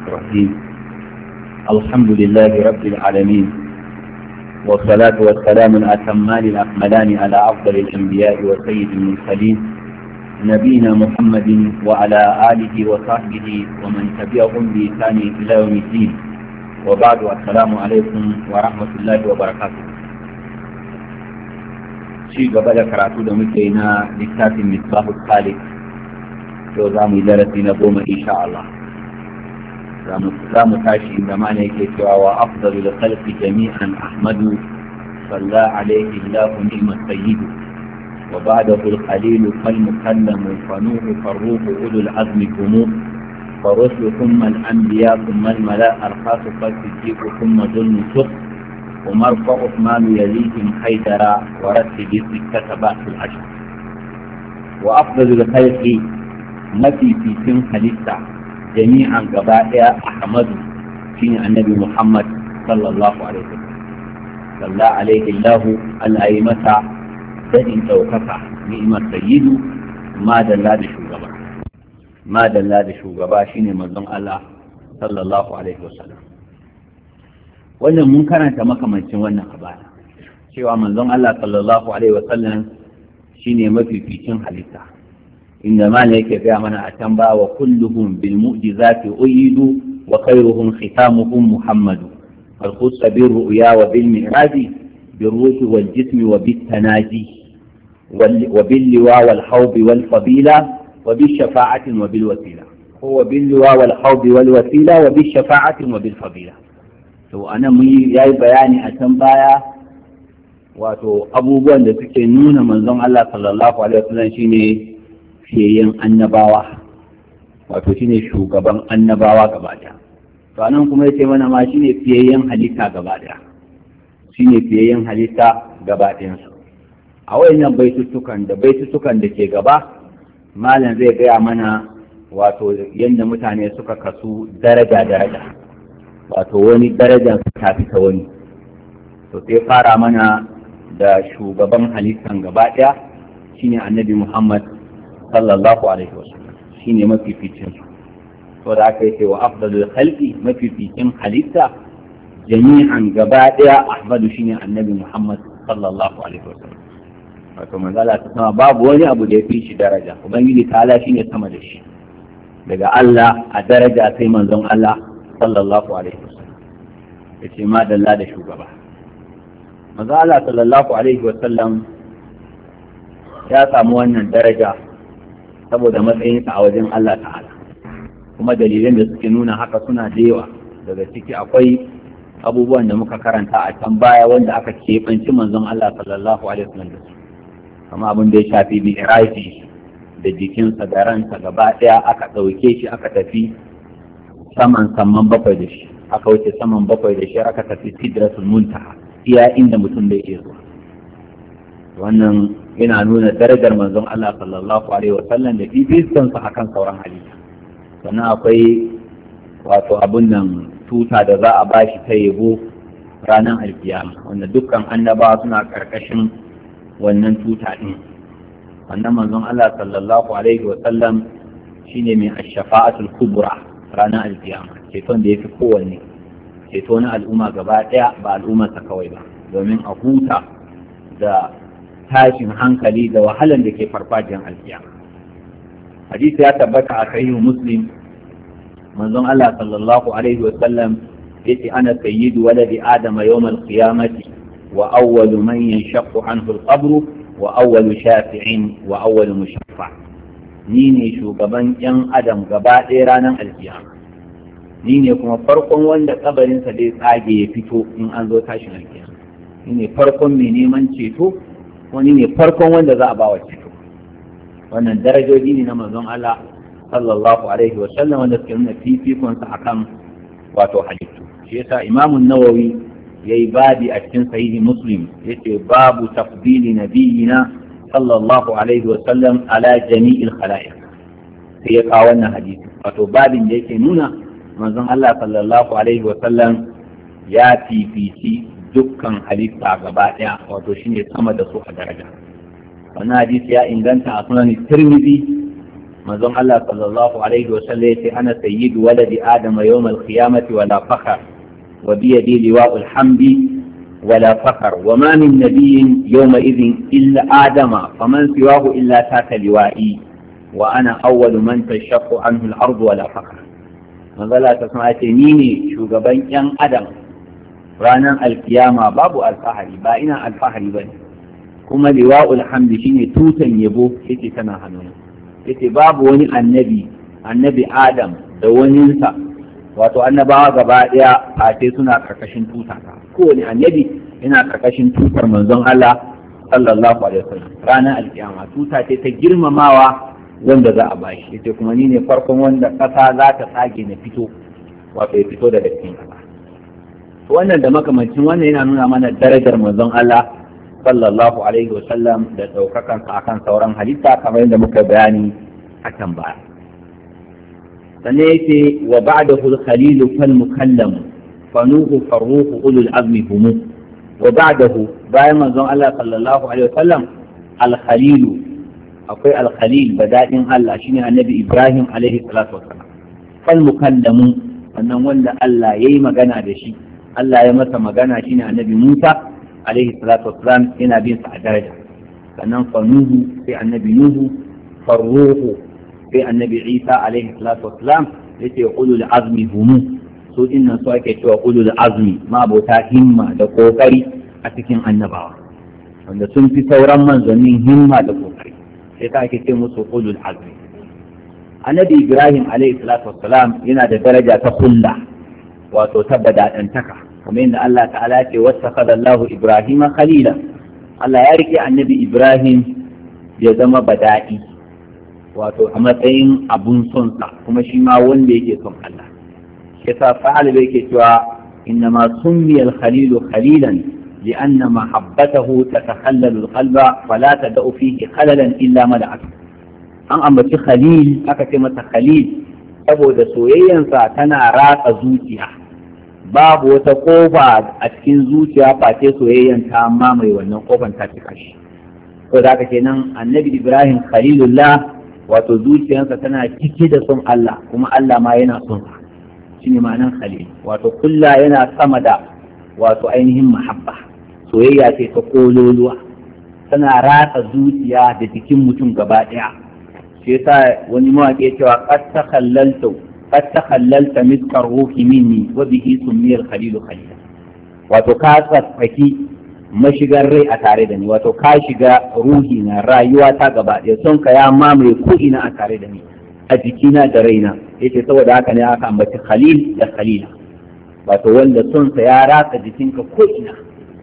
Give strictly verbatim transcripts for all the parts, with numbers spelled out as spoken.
الرحيم الحمد لله رب العالمين والصلاة والسلام الأتمان الأكملان على أفضل الأنبياء وسيد المرسلين نبينا محمد وعلى آله وصحبه ومن تبعهم بإحسان إلى يوم الدين وبعد السلام عليكم ورحمة الله وبركاته. شيء قبل كراتو دمكينا لكتاب مصباح الخالق وزام درسنا قوم إن شاء الله. زام تاشي زمان يكتوى وأفضل الخلق جميعا أحمد صلى عليه الله نعم السيد وبعده الخليل فالمكلم فنوح فالروح أولو العزم كموح فالرسل ثم الأنبياء ثم الملاء الخاص فالصديق ثم ذو النسخ ومرفع عثمان يليهم حيدرا ورتب الستة بعث العشر. وأفضل الخلق نفي في سن خليفة جميعا قبائل أحمد في النبي محمد صلى الله عليه وسلم صلى عليه الله الأئمة daɗin ɗaukaka ni'imar sayyidu ma dalla da shugaba ma dalla da shugaba shine manzon Allah sallallahu alaihi wasallam. Wannan mun karanta makamancin wannan a baya cewa manzon Allah sallallahu alaihi wasallam shine mafificin halitta inda ma ne yake gaya mana a can ba wa kulluhum bil mu'jizati uyidu wa khairuhum khitamuhum muhammadu al khussa bir ru'ya wa bil mi'raji بالروح والجسم وبالتناجي وباللواء والحوض والفضيلة وبالشفاعة وبالوسيلة هو باللواء والحوض والوسيلة وبالشفاعة وبالفضيلة. تو أنا مي ياي بياني أتنبايا واتو أبوبوان da suke nuna manzon Allah sallallahu alaihi wasallam shine fiyayen annabawa wato shine shugaban annabawa gaba daya. To anan kuma yace mana ma shine fiyayen halitta gaba daya. shine fiyayyen halitta gaba ɗayansu. A wayannan baitutukan da baitutukan da ke gaba malam zai gaya mana wato yadda mutane suka kasu daraja daraja wato wani darajar ta fi ta wani. To sai fara mana da shugaban halittan gaba ɗaya shine annabi Muhammad sallallahu alaihi wasallam shine mafificin su. To da aka yi wa afdalul khalqi mafificin halitta jami'an gaba daya ahmadu shine annabi Muhammad sallallahu alaihi wasallam. Wato manzala ta sama babu wani abu da ya fi shi daraja, ubangiji ta'ala shine sama da shi daga Allah a daraja sai manzon Allah sallallahu alaihi wasallam yace ma dalla da shugaba. Manzon Allah sallallahu alaihi wasallam ya samu wannan daraja saboda matsayinsa a wajen Allah ta'ala, kuma dalilan da suke nuna haka suna da yawa. Daga ciki akwai abubuwan da muka karanta a can baya wanda aka keɓanci manzon Allah sallallahu alaihi wasallam da su, kama abin da ya shafi mi'raji da jikinsa da ransa gaba ɗaya aka ɗauke shi aka tafi saman saman bakwai da shi, aka wuce saman bakwai da shi aka tafi sidratul muntaha iya inda mutum da yake zuwa. Wannan yana nuna darajar manzon Allah sallallahu alaihi wasallam da fifikonsa akan sauran halitta. Sannan akwai wato abun nan tuta da za a bashi ta yabo ranar alkiyama wanda dukkan annabawa suna karkashin wannan tuta din. Wannan manzon Allah sallallahu alaihi wa sallam shine mai ash-shafa'atul kubra ranar alkiyama, ceton da yafi kowanne, ceto na al'umma gaba daya ba al'ummarsa kawai ba, domin a huta da tashin hankali da wahalan da ke farfajiyar alkiyama. Hadisi ya tabbata a sahihu Muslim manzon Allah sallallahu alaihi wa sallam yace ana sayyidu waladi adama yawmal qiyamati wa awwalu man yanshaqqu anhu al-qabr wa awwalu shafi'in wa awwalu mushaffa. Ni ne shugaban yan adam gaba ɗaya ranar alkiyama, ni ne kuma farkon wanda kabarinsa zai tsage ya fito in an zo tashin alkiyama, ni ne farkon mai neman ceto, wani ne farkon wanda za a ba wa ceto. Wannan darajoji ne na manzon Allah sallallahu alaihi wa sallam wanda suke nuna fifikonsa akan wato halittu. Shi yasa Imam an-Nawawi yayi babi a cikin sahihi Muslim yace babu tafdili nabiyina sallallahu alaihi wa sallam ala jami'il khalaiq. Sai ya kawo wannan hadisi wato babin da yake nuna manzon Allah sallallahu alaihi wa sallam ya fifici dukkan halitta gaba daya wato shine sama da su a daraja. Wannan hadisi ya inganta a sunan Tirmidhi manzon Allah sallallahu alaihi wa sallam yace ana sayyidu waladi adam yawm al-qiyamati wala fakhar wa bi yadi liwa'ul hamdi wala fakhar wa ma min nabiyyin yawma idhin illa adama faman siwahu illa taka liwa'i wa ana awwalu man tashaqqu anhu al-ardu wala fakhar. manzon Allah ta sama yace ni ne shugaban yan adam ranar alkiyama, babu alfahari, ba ina alfahari bane, kuma liwa'ul hamdi shine tutan yabo yake tana hannuna. yace babu wani annabi annabi Adam da waninsa, wato annabawa gaba daya fate suna karkashin tuta ta, kowane annabi yana karkashin tutar manzon Allah sallallahu alaihi wasallam ranar alkiyama. Tuta ce ta girmamawa wanda za a bashi. yace kuma ni ne farkon wanda kasa za ta tsage na fito, wato ya fito daga cikin kasa. wannan da makamancin wannan yana nuna mana darajar manzon Allah sallallahu alaihi wasallam da daukakan sa akan sauran halitta kamar yadda muka bayani a can baya. sannan yace wa ba'dahu al-khalil fal mukallam fanuhu farruhu ulul azmi hum. wa ba'dahu bayan manzon Allah sallallahu alaihi wasallam al-khalil akwai al-khalil bada'in Allah shine annabi Ibrahim alaihi salatu wasallam. fal mukallam sannan wanda Allah yayi magana da shi, Allah ya masa magana shine annabi Musa alaihi salatu wassalam, yana bin sa a daraja. sannan fa Nuhu sai annabi Nuhu, farruhu sai annabi Isa alaihi salatu wassalam, yace ulul azmi hum. so dinnan su ake cewa ulul azmi, ma bauta himma da kokari a cikin annabawa, wanda sun fi sauran manzannin himma da kokari, sai ka ake ce musu ulul azmi. annabi Ibrahim alaihi salatu wassalam yana da daraja ta kulla, wato tabbada dantaka, kamar yadda Allah ta'ala ce wattakhadha Allahu Ibrahima khalila. Allah ya rike annabi Ibrahim ya zama bada'i, wato a matsayin abun son sa, kuma shi ma wanda yake son Allah. Shi yasa fa'al yake cewa innama summiya al-khalilu khalilan li'anna mahabbatahu tatakhallalu al-qalba fala tad'u fihi khalalan illa mala'at. an ambaci khalil aka ce masa khalil saboda soyayyansa tana ratsa zuciya, babu wata kofa a cikin zuciya face soyayyan ta mamaye wannan kofan ta cika shi. to da haka kenan annabi Ibrahim khalilullah, wato zuciyarsa tana cike da son Allah, kuma Allah ma yana son sa, shine ma'anar khalil. wato kulla yana sama da wato ainihin mahabba, soyayya ce ta kololuwa, tana ratsa zuciya da jikin mutum gaba daya. shi yasa wani mawaƙi cewa qad takhallaltu qad takhallalta miskar ruhi minni wa bihi summiya al-khalil khalila. wato ka tsaki mashigar rai a tare da ni, wato ka shiga ruhi na rayuwa ta gaba ɗaya, son ka ya mamaye ko ina a tare da ni, a jikina da raina. yace saboda haka ne aka ambaci khalil da khalila, wato wanda son sa ya ratsa jikinka ko ina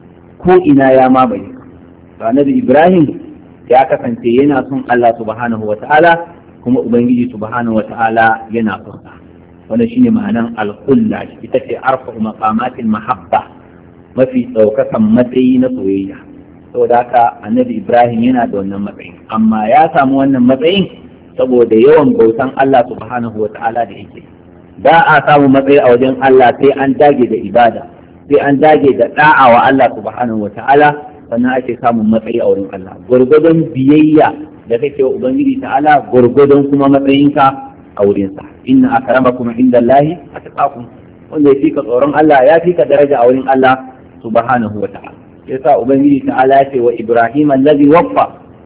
ko ina ya mamaye. annabi Ibrahim ya kasance yana son Allah subhanahu wa ta'ala, kuma Ubangiji subhanahu wa ta'ala yana son sa. wannan shine ma'anan al-khulla, ita ce arfa maqamatil mahabba, mafi ɗaukakan matsayi na soyayya. saboda haka annabi Ibrahim yana da wannan matsayin, amma ya samu wannan matsayin saboda yawan bautan Allah subhanahu wa ta'ala da yake. da a samu matsayi a wajen Allah sai an dage da ibada, sai an dage da da'a wa Allah subhanahu wa ta'ala, sannan ake samun matsayi a wurin Allah. Gwargwadon biyayya da kake wa Ubangiji ta'ala, gwargwadon kuma matsayinka a wurinsa. inna akramakum indallahi atqakum, wanda ya fika tsoron Allah ya fika daraja a wurin Allah subhanahu wa ta'ala. yasa Ubangiji ta'ala ya ce wa Ibrahim allazi waffa,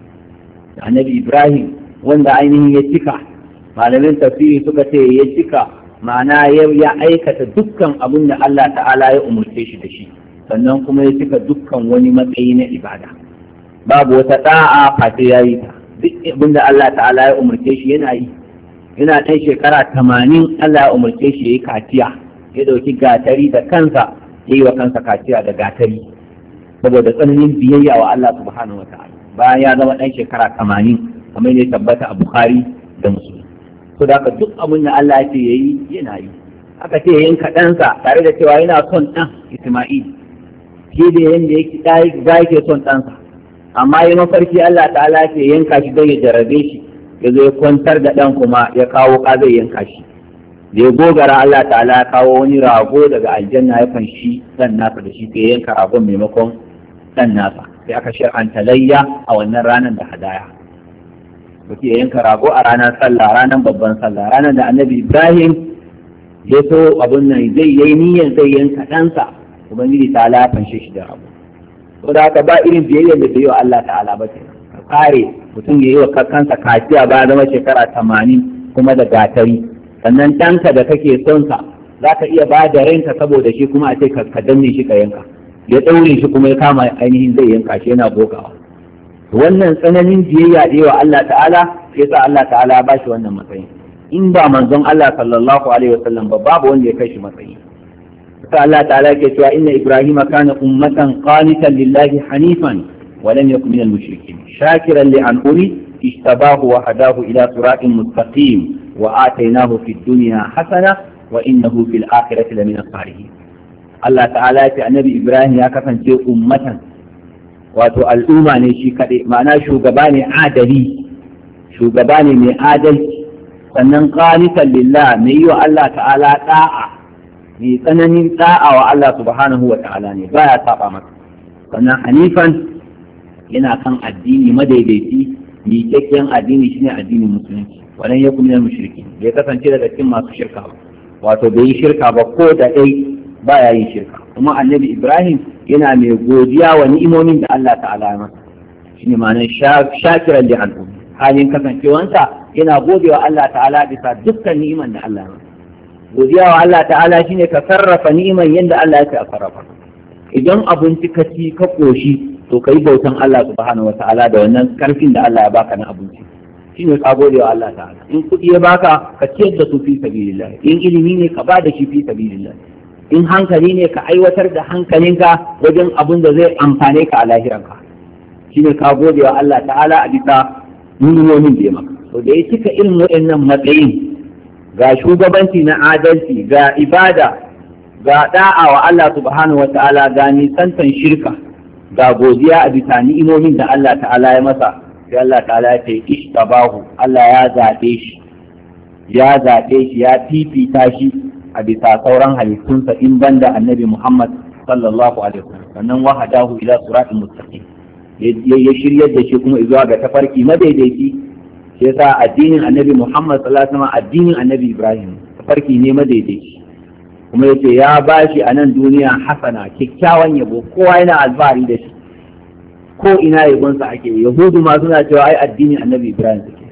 annabi Ibrahim wanda ainihin ya cika. malamin tafsiri suka ce ya cika ma'ana ya aikata dukkan abin da Allah ta'ala ya umurce shi da shi, sannan kuma ya cika dukkan wani matsayi na ibada. babu wata da'a fata ya yi ta, duk abinda Allah ta'ala ya umarce shi yana yi. yana ɗan shekara tamanin Allah ya umarce shi ya yi kaciya, ya ɗauki gatari da kansa ya yi wa kansa kaciya da gatari, saboda tsananin biyayya wa Allah subhanahu wa ta'ala, bayan ya zama ɗan shekara tamanin kamar ya tabbata a Bukhari da Muslim. to da duk abin da Allah ya ce ya yi yana yi. aka ce ya yanka ɗansa tare da cewa yana son ɗan Isma'il shi da yadda yake za yake son ɗansa, amma yi mafarki Allah ta'ala ce yanka shi don ya jarabe shi, ya zo ya kwantar da ɗan kuma ya kawo ka zai yanka shi. da ya gogara Allah ta'ala ya kawo wani rago daga aljanna ya fanshi ɗan nasa da shi, sai yanka ragon maimakon ɗan nasa, sai aka shar'anta layya a wannan ranar da hadaya. mutum ya yanka rago a ranar sallah ranar babban sallah ranar da annabi Ibrahim ya so abun nan zai yi niyyar zai yanka ɗansa ubangiji ta lafance shi da rago. To da haka ba irin biyayyar da bai yi wa Allah ta'ala ba kenan. Ka kare mutum ya yi wa kansa kaciya ba zama shekara tamanin kuma da gatari, sannan ɗanka da kake son sa za ka iya ba da ranka saboda shi kuma a ce ka danne shi ka yanka, ya ɗaure shi kuma ya kama ainihin zai yanka shi yana bokawa. Wannan tsananin biyayya da yawa Allah ta'ala ya sa Allah ta'ala ba shi wannan matsayin. In ba manzon Allah sallallahu alaihi wasallam ba babu wanda ya kai shi matsayi. Sa Allah ta'ala ke cewa inna Ibrahim kana ummatan qanitan lillahi hanifan wa lam yakun minal mushrikeen shakiran li an'ami ishtabahu wa hadahu ila siratin mustaqim wa atainahu fid dunya hasana wa innahu fil akhirati lamina salihin. Allah ta'ala ya ce annabi Ibrahim ya kasance ummatan, wato al'umma ne shi kaɗai, ma'ana shugaba ne adali, shugaba ne mai adalci, sannan qanitan lillah mai yi wa Allah ta'ala da'a, mai tsananin da'a wa Allah subhanahu wa ta'ala ne baya saba masa, sannan hanifan yana kan addini madaidaici, miƙaƙƙen addini shine addinin musulunci, walan yakun minal mushrikin, bai kasance daga cikin masu shirka ba, wato bai yi shirka ba ko da dai baya yin shirka. Kuma annabi Ibrahim yana mai godiya wa ni'imomin da Allah ta'ala ya masa, shine ma'anar shakiran li al'ummi, halin kasancewansa yana godewa Allah ta'ala bisa dukkan ni'iman da Allah ya masa. Godiya wa Allah ta'ala shine ka sarrafa ni'iman yadda Allah ya ce a sarrafa. Idan abinci ka ci ka koshi to kai bautan Allah subhanahu wa ta'ala da wannan karfin da Allah ya baka na abinci, shine ka godewa Allah ta'ala. In kuɗi ya baka ka ciyar da su fi sabilillah, in ilimi ne ka ba da shi fi sabilillah, in hankali ne ka aiwatar da hankalinka wajen abin da zai amfane ka a lahiranka, shi ne ka gode wa Allah ta'ala a bisa ni'imomin da ya maka. To da ya cika irin waɗannan matsayin, ga shugabanci na adalci, ga ibada, ga da'a wa Allah subhanahu wa ta'ala, ga nisantan shirka, ga godiya a bisa ni'imomin da Allah ta'ala ya masa, sai Allah ta'ala ya ce ishtabahu, Allah ya zaɓe shi ya zaɓe shi ya fifita shi a bisa sauran halittunsa in banda annabi Muhammad sallallahu alaihi wasallam, sannan wahadahu ila siratin mustaqim, ya shiryar da shi kuma zuwa ga tafarki madaidaici. Sai yasa addinin annabi Muhammad sallallahu alaihi wasallam addinin annabi Ibrahim tafarki ne madaidaici, kuma yace ya bashi a nan duniya hasana, kyakkyawan yabo, kowa yana alfahari da shi, ko ina yabonsa ake. Yahudu ma suna cewa ai addinin annabi Ibrahim suke,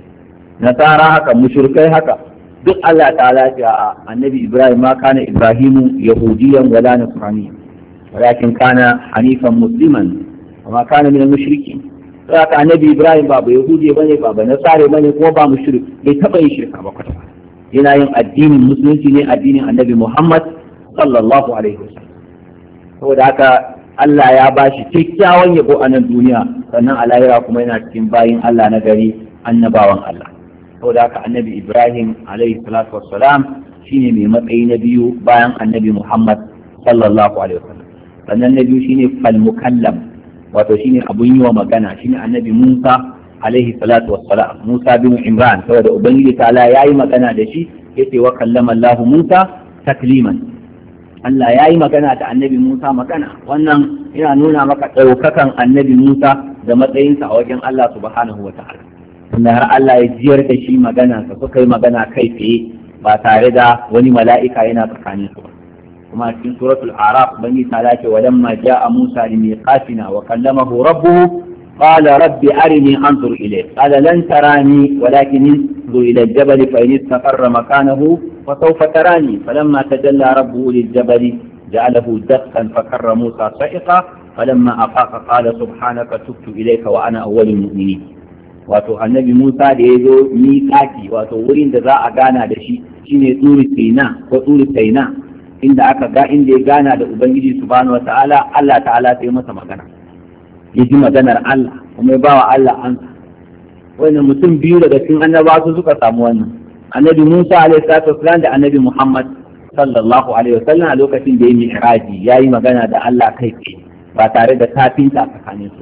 nasara haka, mushrikai haka, duk Allah ta'ala ce a annabi Ibrahim ma kana Ibrahimu yahudiyan wala nasraniyan walakin kana hanifan musliman wa ma kana minal mushrikin. Saka annabi Ibrahim ba ba yahudi bane, ba ba nasare bane, kuma ba mushrik, bai taba yin shirka ba kwata. Yana yin addinin musulunci ne, addinin annabi Muhammad sallallahu alaihi wasallam. Saboda haka Allah ya bashi kyakkyawan yabo a nan duniya, sannan a lahira kuma yana cikin bayin Allah na gari, annabawan Allah. Saboda haka annabi Ibrahim alaihi salatu wassalam shine mai matsayi na biyu bayan annabi Muhammad sallallahu alaihi wasallam. Sannan na biyu shine fal mukallam, wato shine abun yi wa magana, shine annabi Musa alaihi salatu wassalam, Musa bin Imran, saboda ubangiji ta'ala yayi magana da shi, yace wa kallama Allah Musa takliman. Allah yayi magana da annabi Musa magana. Wannan yana nuna maka ɗaukakan annabi Musa da matsayinsa a wajen Allah subhanahu wa ta'ala. Tunda har Allah ya jiyar da shi magana, ka suka yi magana kai tsaye ba tare da wani mala'ika yana tsakanin su ba. Kuma cikin suratul Araf bangi ta ce walamma ja'a Musa limiqatina wa kallamahu rabbuhu qala rabbi arini anzur ilayk qala lan tarani walakin انظر إلى الجبل فإن استقر مكانه فسوف تراني فلما تجلى ربه للجبل جعله دكا فكر موسى صعقا فلما أفاق قال سبحانك تبت إليك وأنا أول المؤمنين. wato annabi Musa da ya zo miƙati, wato wurin da za a gana da shi shine tsuri Sina ko tsuri Saina, inda aka ga inda ya gana da Ubangiji subhanahu wata'ala, Allah ta'ala sai masa magana, ya ji maganar Allah kuma ya bawa Allah ansa. Wannan mutum biyu daga cikin annabawa su suka samu wannan, annabi Musa alaihi salatu wasallam da annabi Muhammad sallallahu alaihi wasallam a lokacin da ya mi'raji yayi magana da Allah kai tsaye ba tare da tafinta tsakanin su.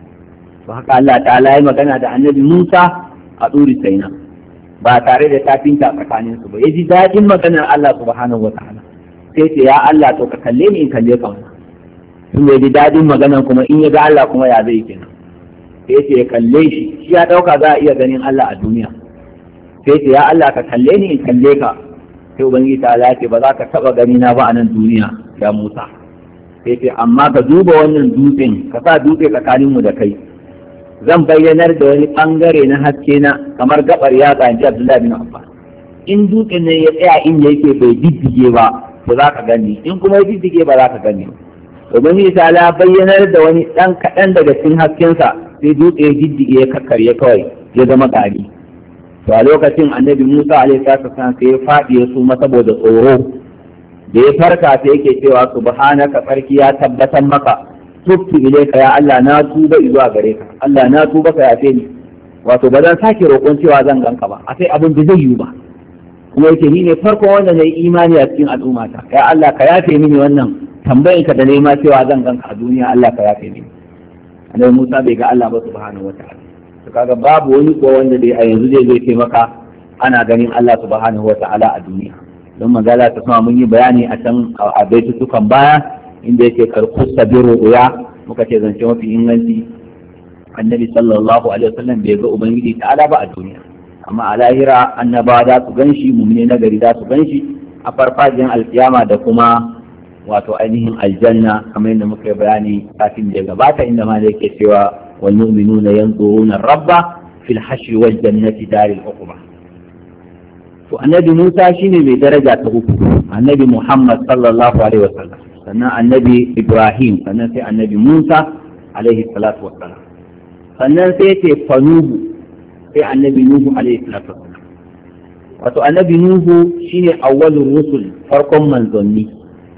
Ba haka Allah ta'ala ya magana da annabi Musa a tsuri Saina ba tare da tafinta tsakanin su ba. Ya ji daɗin maganar Allah subhanahu wa ta'ala, sai ce ya Allah to ka kalle ni in kalle ka wannan. Sun ya ji daɗin maganar, kuma in ya ga Allah kuma ya zai kenan. sai ce ya kalle shi shi ya dauka za a iya ganin Allah a duniya sai ce ya Allah ka kalle ni in kalle ka sai ubangiji ta Allah ce ba za ka taba gani na ba a nan duniya ya Musa sai ce amma ka duba wannan dutsen ka sa dutse tsakanin mu da kai zan bayyanar da wani bangare na haske na kamar gabar yatsa in ji Abdullahi bin Abbas in dutsen ne ya tsaya inda yake bai diddige ba ba za ka gani in kuma ya diddige ba za ka gani domin ta ala bayyanar da wani ɗan kaɗan daga cikin haskensa sai dutse ya diddige ya kakkarye kawai ya zama gari to a lokacin annabi Musa alaihi salatu wasallam sai ya faɗi ya suma saboda tsoro da ya farka sai yake cewa subhanaka farki ya tabbatar maka tubtu ilayka ya Allah na tuba zuwa gare ka Allah na tuba ka yafe ni wato ba zan sake roƙon cewa zan ganka ba a sai abin da zai yiwu ba kuma yake ni ne farko wanda na yi imani a cikin al'ummata ya Allah ka yafe mini wannan tambayin ka da nema cewa zan ganka a duniya Allah ka yafe mini annabi Musa bai ga Allah ba subhanahu wataala to kaga babu wani ko wanda dai a yanzu zai zai taimaka ana ganin Allah subhanahu wataala a duniya don magana ta sama mun yi bayani a can a baitutukan baya inda yake karku sabiru uya muka ce zance mafi inganci annabi sallallahu alaihi wasallam bai ga ubangiji ta'ala ba a duniya amma a lahira annabawa za su ganshi mu'mine na gari za su ganshi a farfajiyar alkiyama da kuma wato ainihin aljanna kamar yadda muka yi bayani kafin da gabata inda ma da yake cewa wal mu'minuna yanzuruna rabba fil hashri wal jannati daril uqba to annabi Musa shine mai daraja ta uku annabi Muhammad sallallahu alaihi wasallam sannan annabi Ibrahim sannan sai annabi Musa alaihi salatu wassalam sannan sai ce fanuhu sai annabi Nuhu alaihi salatu wassalam wato annabi Nuhu shine awwalur rusul farkon manzanni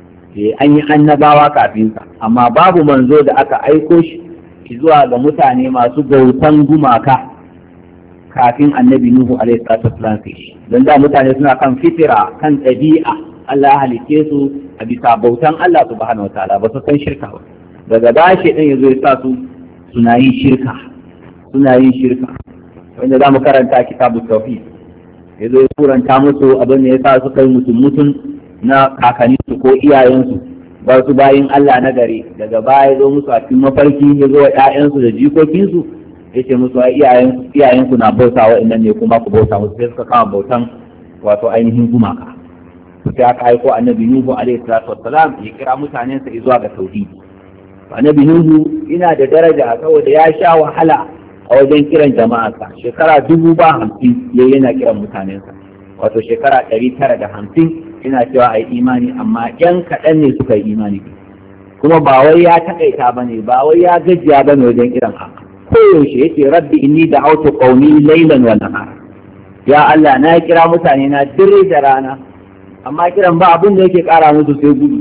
an yi annabawa kafin sa amma babu manzo da aka aiko shi zuwa ga mutane masu bautan gumaka kafin annabi Nuhu alaihi salatu wassalam shi dan da mutane suna kan fitira kan ɗabi'a Allah ya halice su a bisa bautan Allah subhanahu wataala ba su san shirka ba daga bashi din yazo ya sa su suna yin shirka suna yin shirka wanda za mu karanta kitabu tauhid yazo ya kuranta musu abin da ya sa su kai mutum mutum na kakanninsu ko iyayensu ba su bayin Allah na gari daga baya zo musu a cikin mafarki ya zo wa ƴaƴansu da jikokinsu ya ce musu a iyayensu iyayensu na bauta wa innan ne kuma ku bauta musu sai suka kama bautan wato ainihin gumaka sai aka aiko annabi Nuhu alaihi salatu wassalam ya kira mutanensa zuwa ga tauhidi annabi Nuhu ina da daraja saboda ya sha wahala a wajen kiran jama'arsa shekara dubu ba hamsin ya yana kiran mutanensa wato shekara ɗari tara da hamsin ina cewa a yi imani amma yan kaɗan ne suka yi imani kuma ba wai ya taƙaita ba ne ba wai ya gajiya ba ne wajen kiran haka koyaushe yake rabbi inni da auto qaumi laylan wa nahara ya Allah na kira mutane na dare da rana amma kiran ba abin da yake ƙara musu sai gudu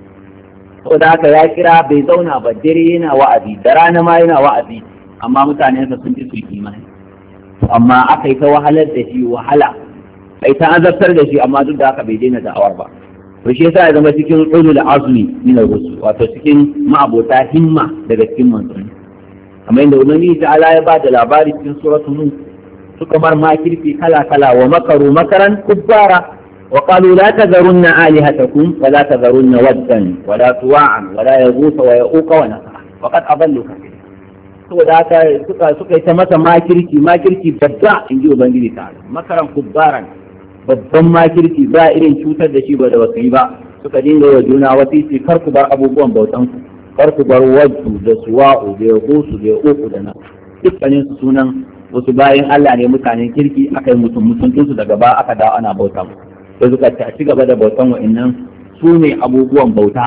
saboda haka ya kira bai zauna ba dare yana wa'azi da rana ma yana wa'azi amma mutanensa sun ji su imani amma aka yi ta wahalar da shi wahala ai ta azabtar da shi amma duk da haka bai daina da'awar ba to shi yasa ya zama cikin ulul azmi min ar-rusul wato cikin ma'abota himma daga cikin manzanni kamar yadda ubangiji ta ala ya ba da labari cikin suratul nuh suka mar makirfi kala kala wa makaru makaran kubbara wa qalu la tadharunna alihatakum wa la tadharunna waddan wa la suwa'an wa la yaghutha wa ya'uqa wa nasra wa qad adallu kathira saboda haka suka suka yi ta masa makirki makirki babba in ji ubangiji ta ala makaran kubbaran babban makirki ba irin cutar da shi ba da wasu yi ba suka dinga wa juna wasisi kar ku bar abubuwan bautan ku kar ku bar wajju da suwa'u da yaqusu da yaquku da nan dukkanin su sunan wasu bayan Allah ne mutanen kirki aka yi mutum mutuntun su daga ba aka dawo ana bauta mu sai suka ci gaba da bautan wa'annan su ne abubuwan bauta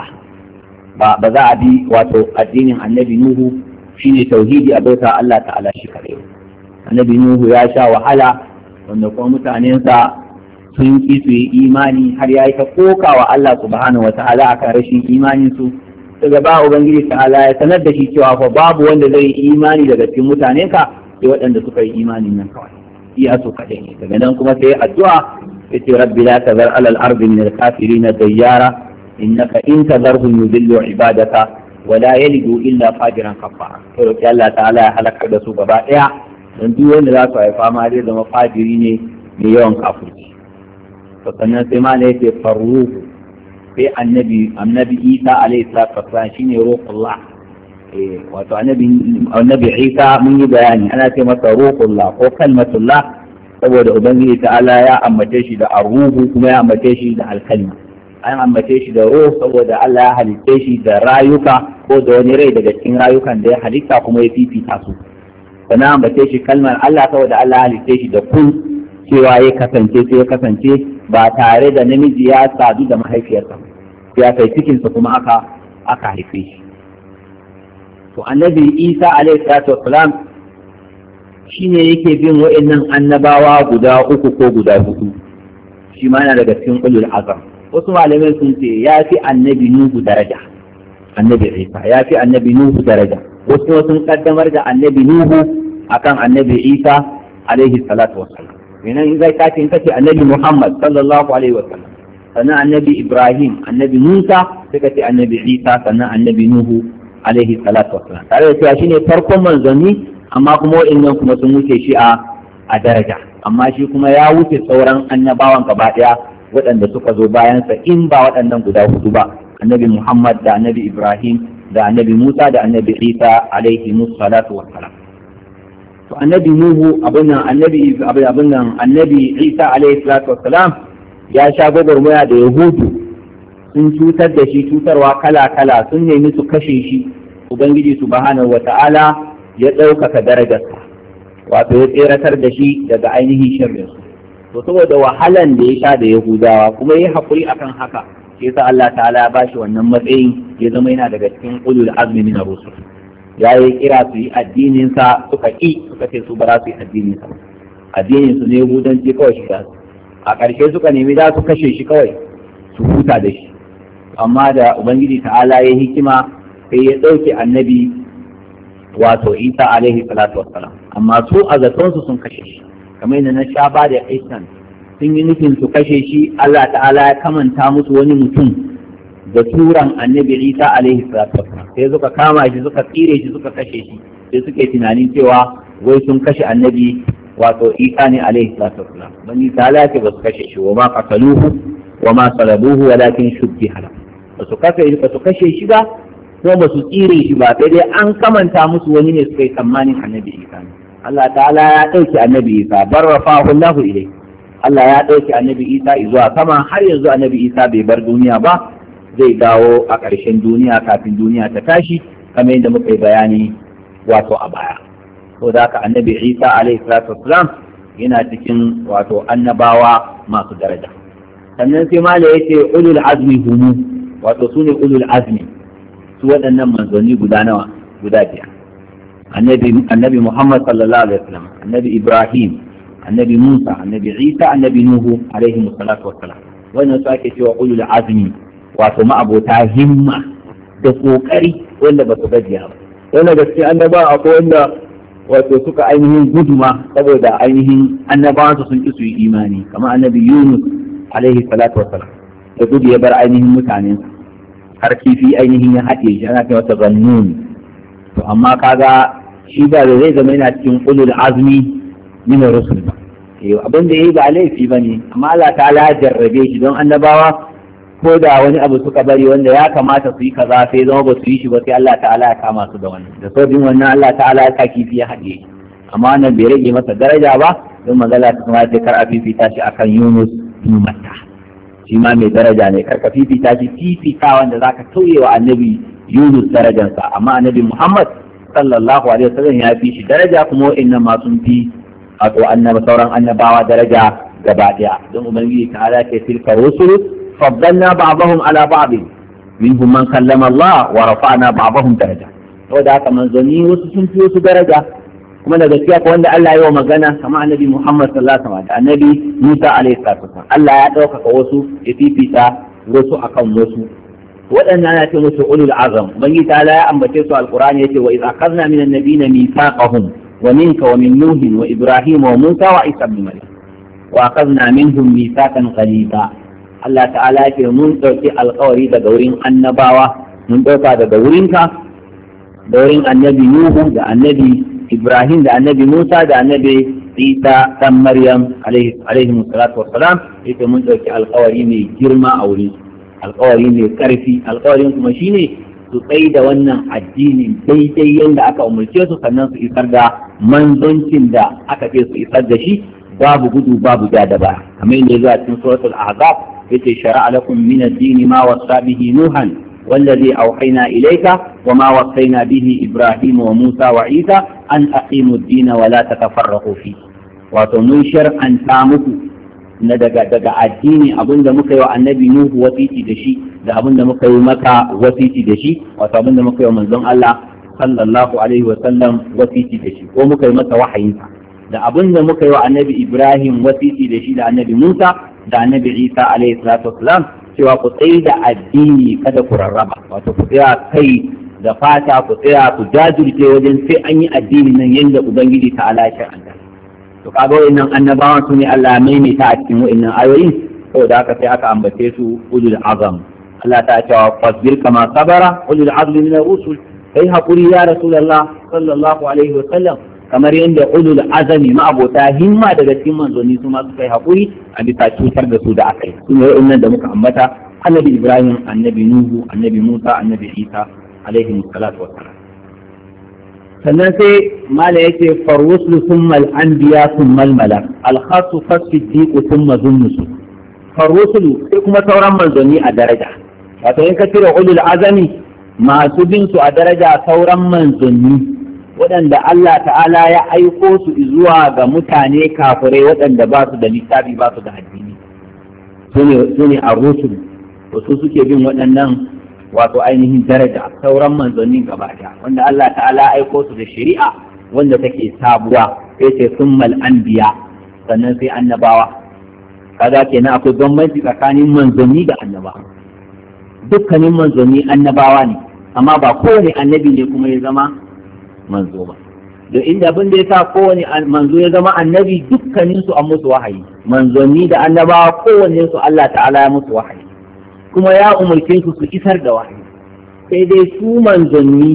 ba ba za a bi wato addinin annabi Nuhu shine tauhidi a bauta Allah ta'ala shi kare annabi Nuhu ya sha wahala wanda kuma mutanensa sun ki su yi imani har ya yi ta koka wa Allah subhanahu wa ta'ala akan rashin imanin su daga ba ubangiji ta'ala ya sanar da shi cewa fa babu wanda zai yi imani daga cikin mutanen ka sai waɗanda suka yi imanin nan kawai iya so kaɗai ne daga nan kuma sai addu'a ya ce rabbi la tazar alal ardi min al-kafirin dayyara innaka in tazarhum yudillu ibadaka wa la yalidu illa fajiran kafara to roki Allah ta'ala ya halakar da su gaba ɗaya dan duk wanda za su haifa ma zai zama fajiri ne mai yawan kafirci sannan sai ma ne yake farruhu sai annabi annabi Isa alaihi salatu wassalam shine ruhullah eh wato annabi annabi Isa mun yi bayani ana ce masa ruhullah ko kalmatullah saboda ubangiji ta'ala ya ambace shi da arruhu kuma ya ambace shi da alkalma. An ambace shi da ruh saboda Allah ya halitte shi da rayuka ko da wani rai daga cikin rayukan da ya halitta kuma ya fifita su. Sannan ambace shi kalmar Allah saboda Allah ya halitte shi da kun cewa ya kasance sai ya kasance ba tare da namiji ya sadu da mahaifiyarsa ya kai cikinsa kuma aka aka haife shi. To annabi Isa alaihi salatu wassalam shine yake bin wa'annan annabawa guda uku ko guda hudu, shi ma yana daga cikin ulul azam. Wasu malamai sun ce ya fi annabi Nuhu daraja, annabi Isa ya fi annabi Nuhu daraja. Wasu sun kaddamar da annabi Nuhu akan annabi Isa alaihi salatu wassalam. Kenan in zai kace in kace annabi Muhammad sallallahu alaihi wasallam, sannan annabi Ibrahim, annabi Musa, sai kace annabi Isa, sannan annabi Nuhu alaihi salatu wassalam. Tare da cewa shine farkon manzanni, amma kuma wa'annan kuma sun wuce shi a a daraja, amma shi kuma ya wuce sauran annabawan gaba daya waɗanda suka zo bayansa in ba waɗannan guda hudu ba, annabi Muhammad da annabi Ibrahim da annabi Musa da annabi Isa alaihi salatu wassalam. To annabi Nuhu abin nan annabi abin nan annabi Isa alaihi salatu wassalam ya sha gwagwarmaya da Yahudu, sun cutar da shi cutarwa kala kala, sun nemi su kashe shi. Ubangiji subhanahu wata'ala ya ɗaukaka darajarsa, wato ya tseratar da shi daga ainihin sharrinsu. To saboda wahalan da ya sha da Yahudawa kuma ya haƙuri akan haka, shi yasa Allah ta'ala ya bashi wannan matsayin, ya zama yana daga cikin ulul azmi min ar-rusul. Ya yi kira su yi addinin sa suka ki, suka ce su ba za su yi addinin sa. Addinin su ne Yahudanci kawai shi da su. A ƙarshe suka nemi za su kashe shi kawai su huta da shi. Amma da Ubangiji ta'ala ya hikima sai ya ɗauke annabi wato Isa alaihi salatu wassalam, amma su a zatonsu sun kashe shi. Kamar yadda na sha ba da Islam sun yi nufin su kashe shi, Allah ta'ala ya kamanta musu wani mutum da turan annabi Isa alaihi salatu wassalam, sai suka kama shi suka tsire shi suka kashe shi, sai suke tunanin cewa wai sun kashe annabi wato Isa ne alaihi salatu wassalam. Bani ta'ala ce ba su kashe shi, wa ma qataluhu wa ma salabuhu walakin shubbiha lahu. Ba su kashe ba su kashe shi ba ko ba su tsire shi ba, sai dai an kamanta musu wani ne suka yi tsammanin annabi Isa ne. Allah ta'ala ya ɗauki annabi Isa, bar rafahu Allahu ilai. Allah ya ɗauki annabi Isa zuwa sama, har yanzu annabi Isa bai bar duniya ba, zai dawo a ƙarshen duniya kafin duniya ta tashi, kamar yadda muka yi bayani wato a baya. So da haka annabi Isa alaihi salatu wassalam yana cikin wato annabawa masu daraja. Sannan sai mala yace ulul azmi humu, wato sune ulul azmi, su waɗannan manzanni guda nawa? Guda biyar. annabi annabi Muhammad sallallahu alaihi wasallam, annabi Ibrahim, annabi Musa, annabi Isa, annabi Nuhu alaihi salatu wassalam. Wannan su ake cewa ulul azmi, wato ma'abota himma da kokari wanda ba su gajiya ba. Wanda gaskiya annaba akwai wanda wato suka ainihin guduma saboda ainihin annabawansu sun ki su yi imani, kamar annabi Yunus alaihi salatu wassalam da gudu ya bar ainihin mutanensa har kifi ainihin ya haɗe shi, ana cewa zannun. To amma kaga shi ba da zai zama yana cikin ulul azmi min ar-rusul ba. Eh abin da yayi ba laifi bane, amma Allah ta'ala ya jarrabe shi don annabawa ko da wani abu suka bari wanda ya kamata su yi kaza sai zama ba su yi shi ba, sai Allah ta'ala ya kama su da wannan. Da sabbin wannan Allah ta'ala ya sa kifi ya haɗe shi. Amma wannan bai rage masa daraja ba, don magana ta kuma sai kar a fifita shi akan Yunus bin Matta. Shi ma mai daraja ne, kar ka fifita shi fifita wanda zaka tauye wa annabi Yunus darajarsa, amma annabi Muhammad sallallahu alaihi wasallam ya fi shi daraja, kuma wa'annan ma sun fi wato annaba sauran annabawa daraja gaba daya. Don ubangiji ta ala ce tilka rusul faddalna ba'dahum ala ba'd minhum man kallama Allah wa rafa'na ba'dahum daraja. Saboda haka manzanni wasu sun fi wasu daraja, kuma da gaskiya ko wanda Allah ya yi wa magana kamar annabi Muhammad sallallahu alaihi wasallam da annabi Musa alaihi wasallam, Allah ya ɗaukaka wasu ya fifita wasu akan wasu. waɗannan ana ce musu ulul azam. Bangi ta ya ambace su alqur'ani yace wa idza akhadna minan nabiyina mithaqahum wa minka wa min nuh wa ibrahim wa musa wa isa ibn maryam wa akhadna minhum mithaqan ghalidha. Allah ta'ala yake mun dauki alƙawari daga wurin annabawa, mun dauka daga wurinka da wurin annabi nuhu da annabi ibrahim da annabi musa da annabi isa dan maryam alaihi alaihi salatu wassalam. Yake mun dauki alƙawari mai girma a wurin, alƙawari mai ƙarfi. Alƙawarin kuma shine su tsaye da wannan addinin daidai yadda aka umarce su sannan su isar da manzoncin da aka ce su isar da shi babu gudu babu ja da ba kamar yadda zuwa cikin suratul ahzab yace shar'a lakum min ad-din ma wasa bihi nuhan والذي أوحينا إليك وما وصينا به إبراهيم وموسى وعيسى أن أقيموا الدين ولا تتفرقوا فيه وتنشر أن تامكوا ندق دق الدين أبن دمك النبي نوح وسيتي دشي da abin da muka yi maka wasiti da shi wato abin da muka yi manzon Allah sallallahu alaihi wa sallam wasiti da shi ko muka yi masa wahayinsa da abin da muka yi wa annabi Ibrahim wasiti da shi da annabi Musa da annabi Isa alaihi salatu wassalam cewa ku tsaye da addini kada ku rarraba wato ku tsaya kai da fata ku tsaya ku jajirce wajen sai an yi addini nan yadda ubangiji ta ala shar'anta to kaga wayannan annabawan su ne Allah ya maimaita a cikin wayannan ayoyin saboda haka sai aka ambace su ulul azam Allah ta ce wa fasbir kama sabara ulul azmi min ar-rusul kai hakuri ya rasulullah sallallahu alaihi wa sallam kamar yadda ulul azami ma'abota himma daga cikin manzanni su ma suka yi haƙuri a bisa cutar da su da aka yi su ne wa'annan da muka ambata annabi Ibrahim annabi Nuhu annabi Musa annabi Isa alaihi salatu wassalam sannan sai mala yake farwuslu thumma al-anbiya thumma al-malak al-khassu fasdiq thumma dhunnusu farwuslu sai kuma sauran manzanni a daraja wato in ka cire ulul azami masu bin su a daraja sauran manzanni waɗanda Allah ta'ala ya aiko su zuwa ga mutane kafirai waɗanda ba su da littafi ba su da addini su ne a rusul wasu suke bin waɗannan wato ainihin daraja sauran manzannin gaba ɗaya wanda Allah ta'ala ya aiko su da shari'a wanda take sabuwa sai ce summal anbiya sannan sai annabawa kaga kenan akwai bambanci tsakanin manzanni da annabawa dukkanin manzanni annabawa ne amma ba kowane annabi ne kuma ya zama manzo ba da inda abin da ya sa kowane manzo ya zama annabi dukkanin su an musu wahayi manzanni da annabawa kowanne su Allah ta'ala ya musu wahayi kuma ya umarce su su isar da wahayi sai dai su manzanni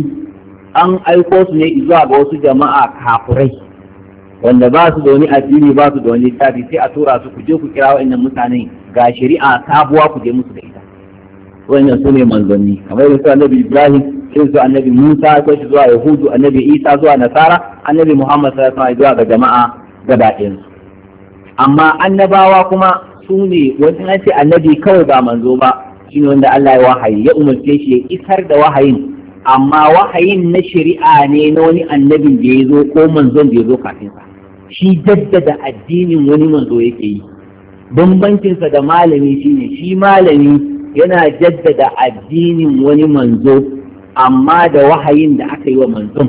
an aiko su ne zuwa ga wasu jama'a kafurai wanda ba su da wani addini ba su da wani littafi sai a tura su ku je ku kira wa'annan mutane ga shari'a sabuwa ku je musu da ita wannan su ne manzanni kamar yadda annabi Ibrahim sai su annabi Musa ko shi zuwa Yahudu annabi Isa zuwa Nasara annabi Muhammad sallallahu alaihi wasallam zuwa ga jama'a gaba ɗayan su amma annabawa kuma su ne wani an ce annabi kawai ba manzo ba shine wanda Allah ya wahayi ya umarce shi ya isar da wahayin amma wahayin na shari'a ne na wani annabin da ya zo ko manzon da ya zo kafin sa shi jaddada addinin wani manzo yake yi bambancinsa da malami shine shi malami yana jaddada addinin wani manzo amma da wahayin da aka yi wa manzon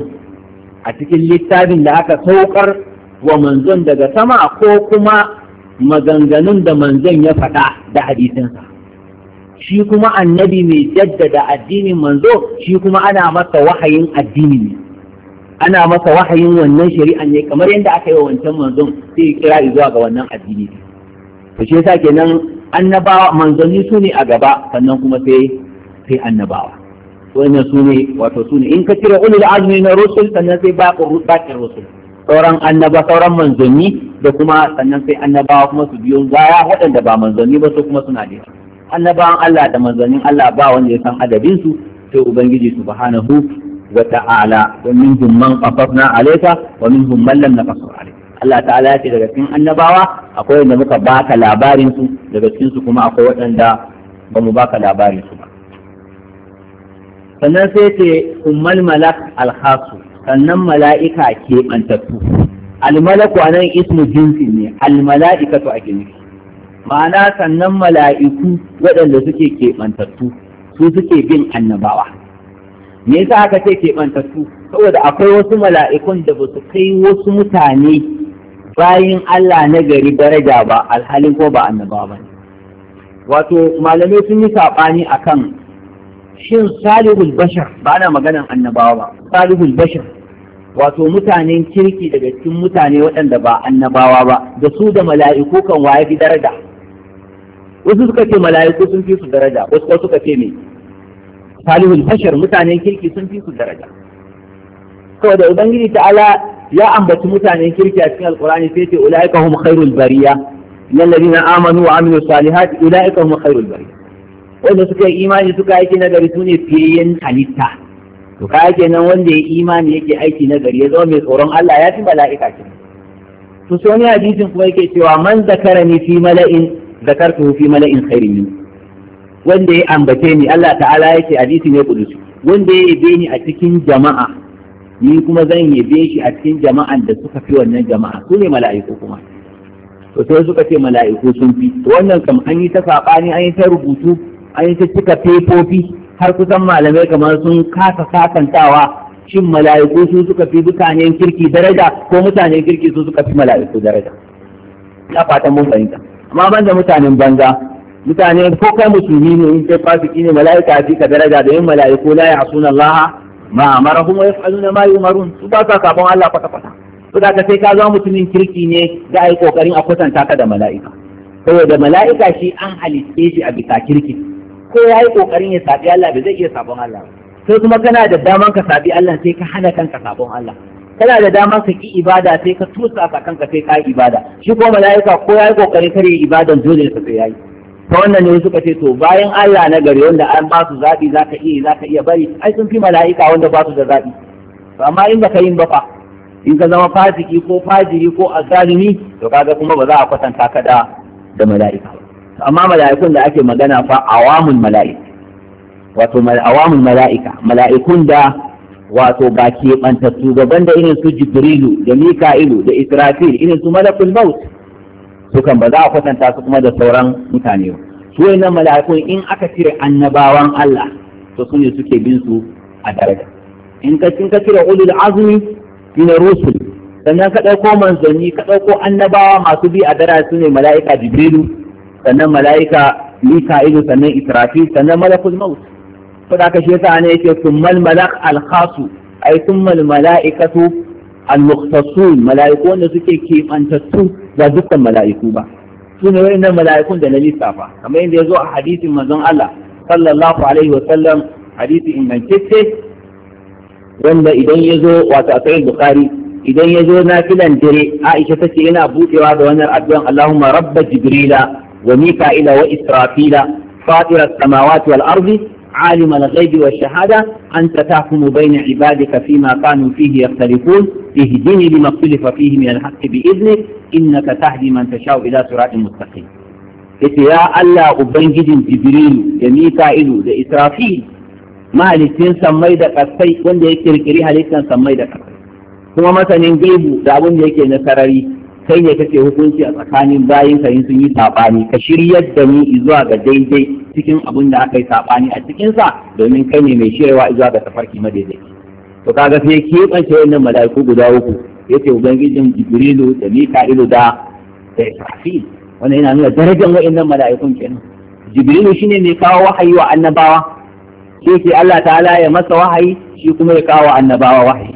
a cikin littafin da aka saukar wa manzon daga sama ko kuma maganganun da manzon ya faɗa da hadisinsa shi kuma annabi mai jaddada addinin manzo shi kuma ana masa wahayin addini ne ana masa wahayin wannan shari'an ne kamar yadda aka yi wa wancan manzon sai kira zuwa ga wannan addini ne to shi yasa kenan annabawa manzanni su ne a gaba sannan kuma sai sai annabawa wannan su ne wato su ne in ka cire ulul azmi na rusul sannan sai baƙin rusul sauran annaba sauran manzanni da kuma sannan sai annabawa kuma su biyo baya waɗanda ba manzanni ba su kuma suna da annabawan Allah da manzannin Allah ba wanda ya san adabin su sai ubangiji subhanahu wa ta'ala wa minhum man qasasna alayka wa minhum man lam naqasur alayka Allah ta'ala ya ce daga cikin annabawa akwai wanda muka baka labarin su daga cikin su kuma akwai waɗanda ba mu baka labarin su ba sannan sai ce ummal malak alhasu sannan mala'ika ke bantattu almalaku anan ismu jinsi ne almala'ikatu ake nufi ma'ana sannan mala'iku waɗanda suke ke bantattu su suke bin annabawa me yasa aka ce ke bantattu saboda akwai wasu mala'ikun da ba su kai wasu mutane bayin Allah na gari daraja ba alhalin ko ba annabawa ba wato malamai sun yi saɓani akan shin salihul bashar ba ana maganan annabawa ba salihul bashar wato mutanen kirki daga cikin mutane waɗanda ba annabawa ba da su da mala'iku kan waye fi daraja wasu suka ce mala'iku sun fi su daraja wasu suka ce me salihul bashar mutanen kirki sun fi su daraja saboda ubangiji ta'ala ya ambaci mutanen kirki a cikin alqur'ani sai ce ulaika hum khairul bariya الذين آمنوا وعملوا الصالحات أولئك هم خير البرية wanda suka yi imani suka aiki na gari sune fiyayen halitta. To ka kenan wanda ya imani yake aiki na gari ya zama mai tsoron Allah ya fi mala'ika ce. To sai wani hadisin kuma yake cewa man zakarani fi mala'in zakartuhu fi mala'in khairin min. Wanda ya ambace ni, Allah ta'ala yake hadisi ne kudusi, wanda ya yabe ni a cikin jama'a ni kuma zan yabe shi a cikin jama'an da suka fi wannan jama'a, su ne mala'iku kuma. To sai suka ce mala'iku sun fi. To wannan kam an yi ta saɓani, an yi ta rubutu, an yi ta cika fefofi, har kusan malamai kamar sun kasa sakantawa shin mala'iku su suka fi mutanen kirki daraja ko mutanen kirki su suka fi mala'iku daraja. Ina fatan mun fahimta. Amma banda mutanen banza, mutane ko kai musulmi ne in kai fasiki ne mala'ika fi ka daraja, da yin mala'iku la ya'suna Allah ma amarahum wa yaf'aluna ma yumarun, su ba sa sabon Allah kwata kwata. To da ka sai ka zama mutumin kirki ne da ai kokarin a kwatanta ka da mala'ika. Saboda mala'ika shi an halitte shi a bisa kirki. Ko ya yi kokarin ya sabi Allah bai zai iya sabon Allah. Sai kuma kana da daman ka sabi Allah sai ka hana kanka sabon Allah. Kana da daman ka ki ibada sai ka tusa ka kanka sai ka yi ibada. Shi ko mala'ika ko ya yi kokarin kare ibadan dole sa sai yayi. Ta wannan ne suka ce to bayan Allah na gari wanda an ba su zaɓi za ka iya za ka iya bari, ai sun fi mala'ika wanda ba su da zaɓi. Amma in baka yin ba fa, in ka zama fasiki ko fajiri ko azalimi, to kaga kuma ba za a kwatanta ka da da mala'ika ba. Amma mala'ikun da ake magana fa awamun mala'ika, wato awamun mala'ika, mala'ikun da wato ba ke bantattu gaban da irin su Jibrilu da Mika'ilu da Israfil, irin su malakul maut, sukan ba za a kwatanta su kuma da sauran mutane ba. Su wayannan mala'ikun in aka cire annabawan Allah to su ne suke bin su a daraja. In ka in ka cire ulul azmi min rusul, sannan ka dauko manzanni, ka dauko annabawa masu bi a daraja su ne mala'ika Jibrilu, sannan mala'ika Mika'ilu, sannan Israfil, sannan malakul maut. To da ka shi yasa ne yake summal malak al khasu, ay summal mala'ikatu al-mukhtasun, mala'iku wanda suke kebantattu ba dukkan mala'iku ba. Su ne wayannan mala'ikun da na lissafa, kamar yadda ya zo a hadisin manzon Allah sallallahu alaihi wa sallam, hadisi ingantacce wanda idan ya zo wato a sahih Bukhari, idan ya zo na filan dare, Aisha tace yana budewa da wannan addu'an Allahumma rabba Jibrila wa Mika'ila wa Israfila fatira as-samawati wal ardi عالم الغيب والشهادة أنت تحكم بين عبادك فيما كانوا فيه يختلفون اهدني لما اختلف فيه من الحق بإذنك إنك تهدي من تشاء إلى صراط مستقيم. يا الله أبنجد جبريل وميكائيل وإسرافيل ما لسين سمي da kasai wanda ya kirkiri halittar sammai da kasai, kuma masanin gaibu da abin da yake na sarari, kai ne kake hukunci a tsakanin bayin ka in sun yi sabani, ka shiryar da ni zuwa ga daidai cikin abin da aka yi sabani a cikin sa, domin kai ne mai shiryawa zuwa ga tafarki madaidai. To kaga sai ke bance wannan mala'iku guda uku, yace ubangijin Jibrilu da Mika'ilu da da Israfil. Wannan yana nuna darajar wa'annan mala'ikun kenan. Jibrilu shine mai kawo wahayi wa annabawa, sai ke Allah ta'ala ya masa wahayi, shi kuma ya kawo annabawa wahayi.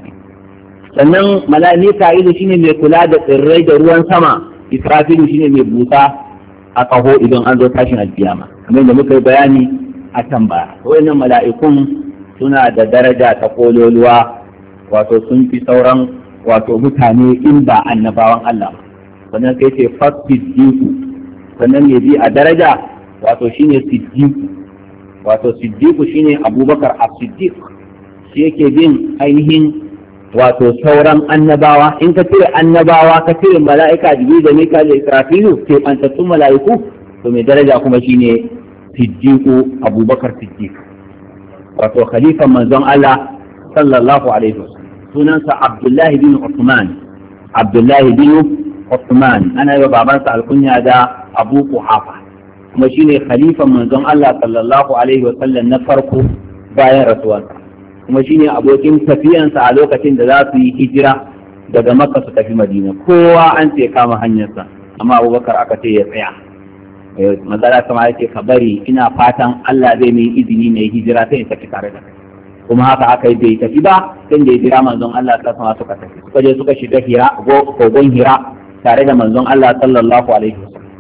Sannan mala'ika ido shine mai kula da tsirrai da ruwan sama, Israfilu shine mai busa a kaho idan an zo tashin alkiyama, kamar da muka yi bayani a can baya. Wayannan mala'ikun suna da daraja ta kololuwa, wato sun fi sauran wato mutane in ba annabawan Allah. Sannan sai ce fassiddiqu, sannan ya bi a daraja wato shine siddiqu, wato siddiqu shine Abubakar as-Siddiq, shi yake bin ainihin wato sauran annabawa. In ka cire annabawa ka cire mala'ika Jibril da Mikail da Israfilu, ke bantattun mala'iku, to mai daraja kuma shine Siddiqu Abubakar Siddiq, wato khalifan manzon Allah sallallahu alaihi wasallam. Sunansa Abdullahi bin Uthman, Abdullahi bin Uthman, ana yi wa babansa alkunya da Abu Quhafa, kuma shine khalifan manzon Allah sallallahu alaihi wasallam na farko bayan rasuwarsa, kuma shine abokin tafiyansa a lokacin da za su yi hijira daga Makka su tafi Madina. Kowa an ce kama hanyarsa, amma Abubakar aka ce ya tsaya. Mazala kama yake ka bari, ina fatan Allah zai min izini na yi hijira sai in tafi tare da kai. Kuma haka aka yi bai tafi ba, sai da ya jira manzon Allah ta sama suka tafi. Suka je suka shiga Hira, kogon Hira tare da manzon Allah sallallahu alaihi wasallam.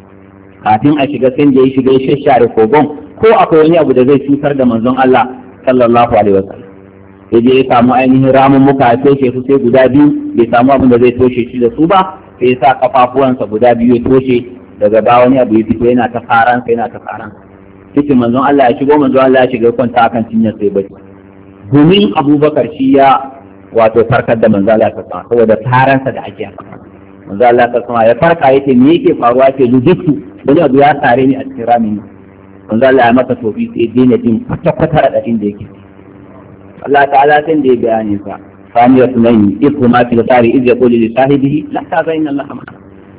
Kafin a shiga sai da ya shiga ya shashare kogon, ko akwai wani abu da zai cutar da manzon Allah sallallahu alaihi wasallam. Ya je ya samu ainihin ramun muka ya toshe su sai guda biyu, bai samu abin da zai toshe shi da su ba, sai ya sa kafafuwansa guda biyu ya toshe, daga ba wani abu ya fito yana ta faransa yana ta faransa. yace manzon Allah ya shigo manzon Allah ya shiga kwanta akan cinyar sai bacci domin Abubakar shi ya wato farkar da manzon Allah ta sa saboda taransa da ake haka manzon Allah ta sa ya farka yace me yake faruwa ce lujitu wani abu ya sare ni a cikin ramin manzon Allah ya masa tofi sai daina jin kwata-kwata da inda yake Allah ta'ala sai da ya bayani sa ثانية اثنين إذ هما في الغار إذ يقول لصاحبه لا تحزن إن الله معنا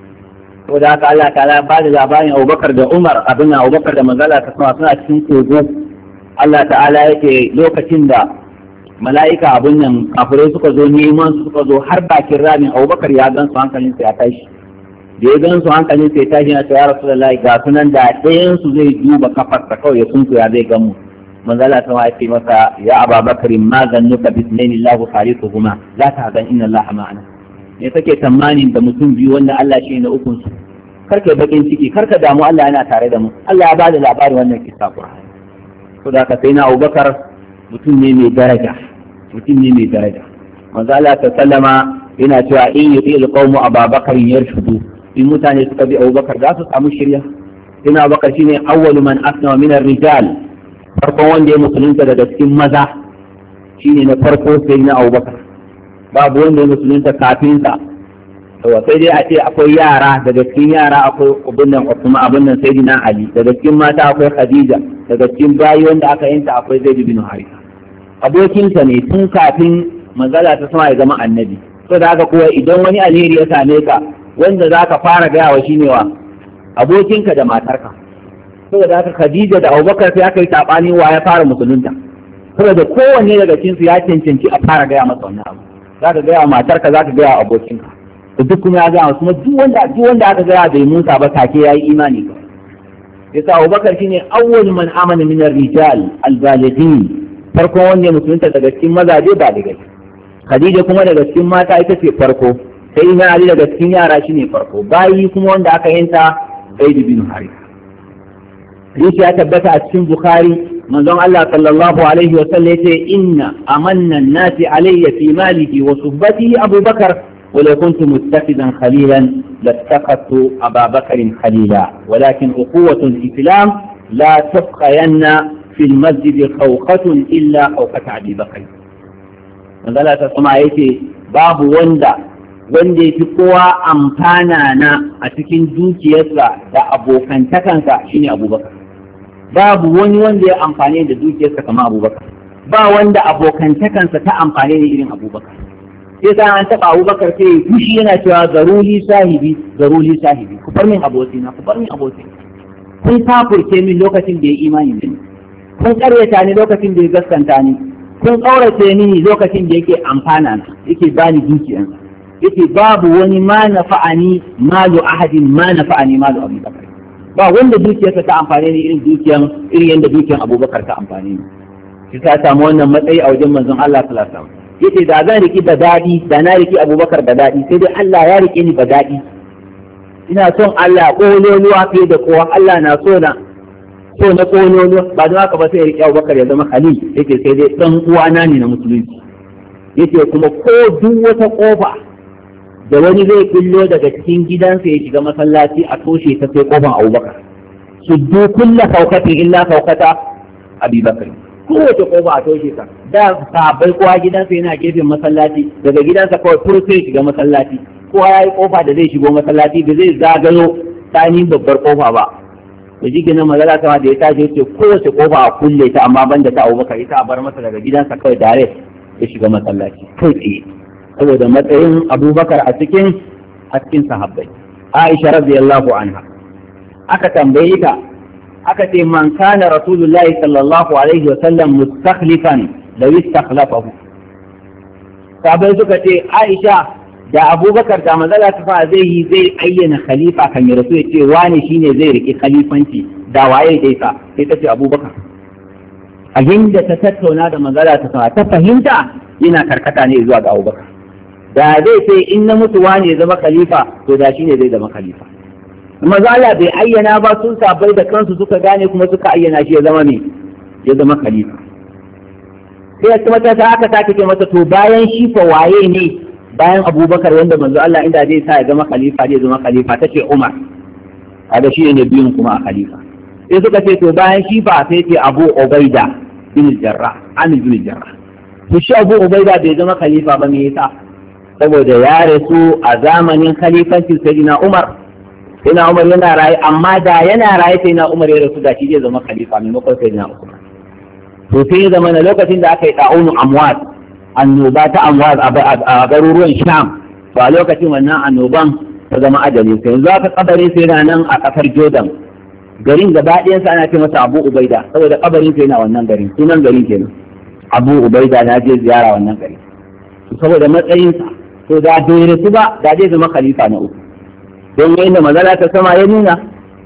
وذاك الله تعالى بعد labarin Abubakar da Umar abin Abubakar da manzala ta sama suna cikin kogo Allah ta'ala yake lokacin da mala'ika abin nan kafirai suka zo neman su suka zo har bakin ramin Abubakar ya gan su hankalin sa ya tashi da ya gan su hankalin sa ya tashi na ce ya Rasulullahi ga sunan da ɗayan su zai duba kafarsa kawai ya sunku ya zai gan mu manzala ta wa ce masa ya Abubakar ma zannuka bisnaini Allahu thalithuhuma la tahzan inna Allaha ma'ana ne take tamanin da mutum biyu wanda Allah shi ne ukun su karka bakin ciki karka damu Allah yana tare da mu Allah ya bada labarin wannan kissa Qur'ani to da ka sai na Abubakar mutum ne mai daraja mutum ne mai daraja manzala ta sallama yana cewa in yuti alqawmu Abubakar yarshudu in mutane suka bi Abubakar za su samu shirya sai Abubakar shine awwalu man asna min ar-rijal farkon wanda ya musulunta daga cikin maza shine na farko sai na Abubakar babu wanda ya musulunta kafin sa to sai dai a ce akwai yara daga cikin yara akwai abin nan kuma abin nan sayyidina Ali daga cikin mata akwai Khadija daga cikin bayi wanda aka yanta akwai Zaid bin Haritha abokin sa ne tun kafin manzala ta sama ya zama annabi to da haka kuwa idan wani alheri ya same ka wanda zaka fara gaya wa shine wa abokinka da matarka saboda haka Khadija da Abubakar sai aka yi sabani wa ya fara musulunta saboda kowanne daga cikin su ya cancanci a fara gaya masa wannan abu zaka gaya wa matarka zaka gaya wa abokinka to duk kuma ya gaya kuma duk wanda duk wanda aka gaya bai musa ba take yayi imani ba yasa Abubakar shine awwal man amana min ar-rijal al-balighin farko wanda musulunta daga cikin mazaje ba daga Khadija kuma daga cikin mata ita ce farko sai Ina Ali daga cikin yara shine farko bayi kuma wanda aka yanta Zaid bin Haritha Hadisi ya tabbata a cikin Bukhari manzon Allah sallallahu alaihi wa sallam yace inna amanna an-nasi alayya fi malihi wa suhbatihi Abu Bakar wa law kuntu muttaqidan khalilan lattaqatu Abu Bakr khalila walakin uquwatu al-islam la tafqayanna fi al-masjid khawqatun illa khawqat Abi Bakr manzon Allah ta sama yace babu wanda wanda yafi kowa amfana na a cikin dukiyarsa da abokantakansa shine Abu Bakar babu wani wanda ya amfani da dukiyarsa kamar Abubakar ba wanda abokantakansa ta amfani da irin Abubakar sai sa an taɓa Abubakar sai fushi yana cewa zaruli sahibi zaruli sahibi ku bar min abokina ku bar min abokina kun kafurce min lokacin da ya imani da ni kun karyata ni lokacin da ya gaskanta ni kun ƙaurace ni lokacin da yake amfana na yake bani dukiyarsa yake babu wani ma nafa'ani malu ahadin ma nafa'ani malu Abubakar ba wanda dukiyarsa ta amfane ni irin dukiyan irin yadda dukiyan Abubakar ta amfane ni shi ta samu wannan matsayi a wajen manzon Allah sallallahu alaihi wasallam yace da zan riki da dadi da na riki Abubakar da dadi sai dai Allah ya rike ni da dadi ina son Allah kololuwa fiye da kowa Allah na so na so na kololuwa ba don haka ba sai ya riki Abubakar ya zama khalil yake sai dai dan uwana ne na musulunci yake kuma ko duk wata kofa da wani zai kullo daga cikin gidansa ya shiga masallaci a toshe ta sai kofan Abubakar su du kulla kaukati illa kaukata Abi Bakr kowace kofa a toshe ta da sahabbai kowa gidansa yana gefen masallaci daga gidansa kawai fur sai shiga masallaci kowa yayi kofa da zai shigo masallaci da zai zagayo tsani babbar kofa ba to shi kenan magana ta da ya tashi yace kowace kofa a kulle ta amma banda ta Abubakar ita a bar masa daga gidansa kawai direct ya shiga masallaci kai tsaye saboda matsayin Abubakar a cikin a cikin sahabbai Aisha radiyallahu anha aka tambaye ta aka ce man kana rasulullahi sallallahu alaihi wa sallam mustakhlifan law istakhlafahu sahabbai suka ce Aisha da Abubakar da manzala ta fa zai yi zai ayyana khalifa kan ya rasu ya ce wane shine zai riki khalifanci da waye dai sa sai ta ce Abubakar a inda ta tattauna da manzala ta fa ta fahimta yana karkata ne zuwa ga Abubakar da zai ce in na mutu wane ya zama khalifa to da shine zai zama khalifa manzo Allah bai ayyana ba sun sabai da kansu suka gane kuma suka ayyana shi ya zama ne ya zama khalifa sai kuma ta aka sake ce mata to bayan shi fa waye ne bayan Abubakar wanda manzo Allah inda zai sa ya zama khalifa zai zama khalifa tace Umar kaga shi ne biyun kuma a khalifa sai suka ce to bayan shi fa sai ce Abu Ubaida bin Jarrah Amir bin Jarrah to shi Abu Ubaida bai zama khalifa ba me yasa saboda ya rasu a zamanin khalifancin Sayyidina Umar. Sayyidina Umar yana raye amma da yana raye Sayyidina Umar ya rasu da shi zai zama khalifa maimakon Sayyidina Umar. To sai ya zama na lokacin da aka yi ta'unu amwat annoba ta amwat a garuruwan Sham to a lokacin wannan annoban ta zama ajali sai yanzu aka kabare sai nan a kasar Jordan garin gaba ɗayan sa ana ce masa Abu Ubaida saboda kabarin sai yana wannan garin sunan garin kenan Abu Ubaida na je ziyara wannan gari saboda matsayinsa to da bai rasu ba da zai zama khalifa na uku don yadda mazala ta sama ya nuna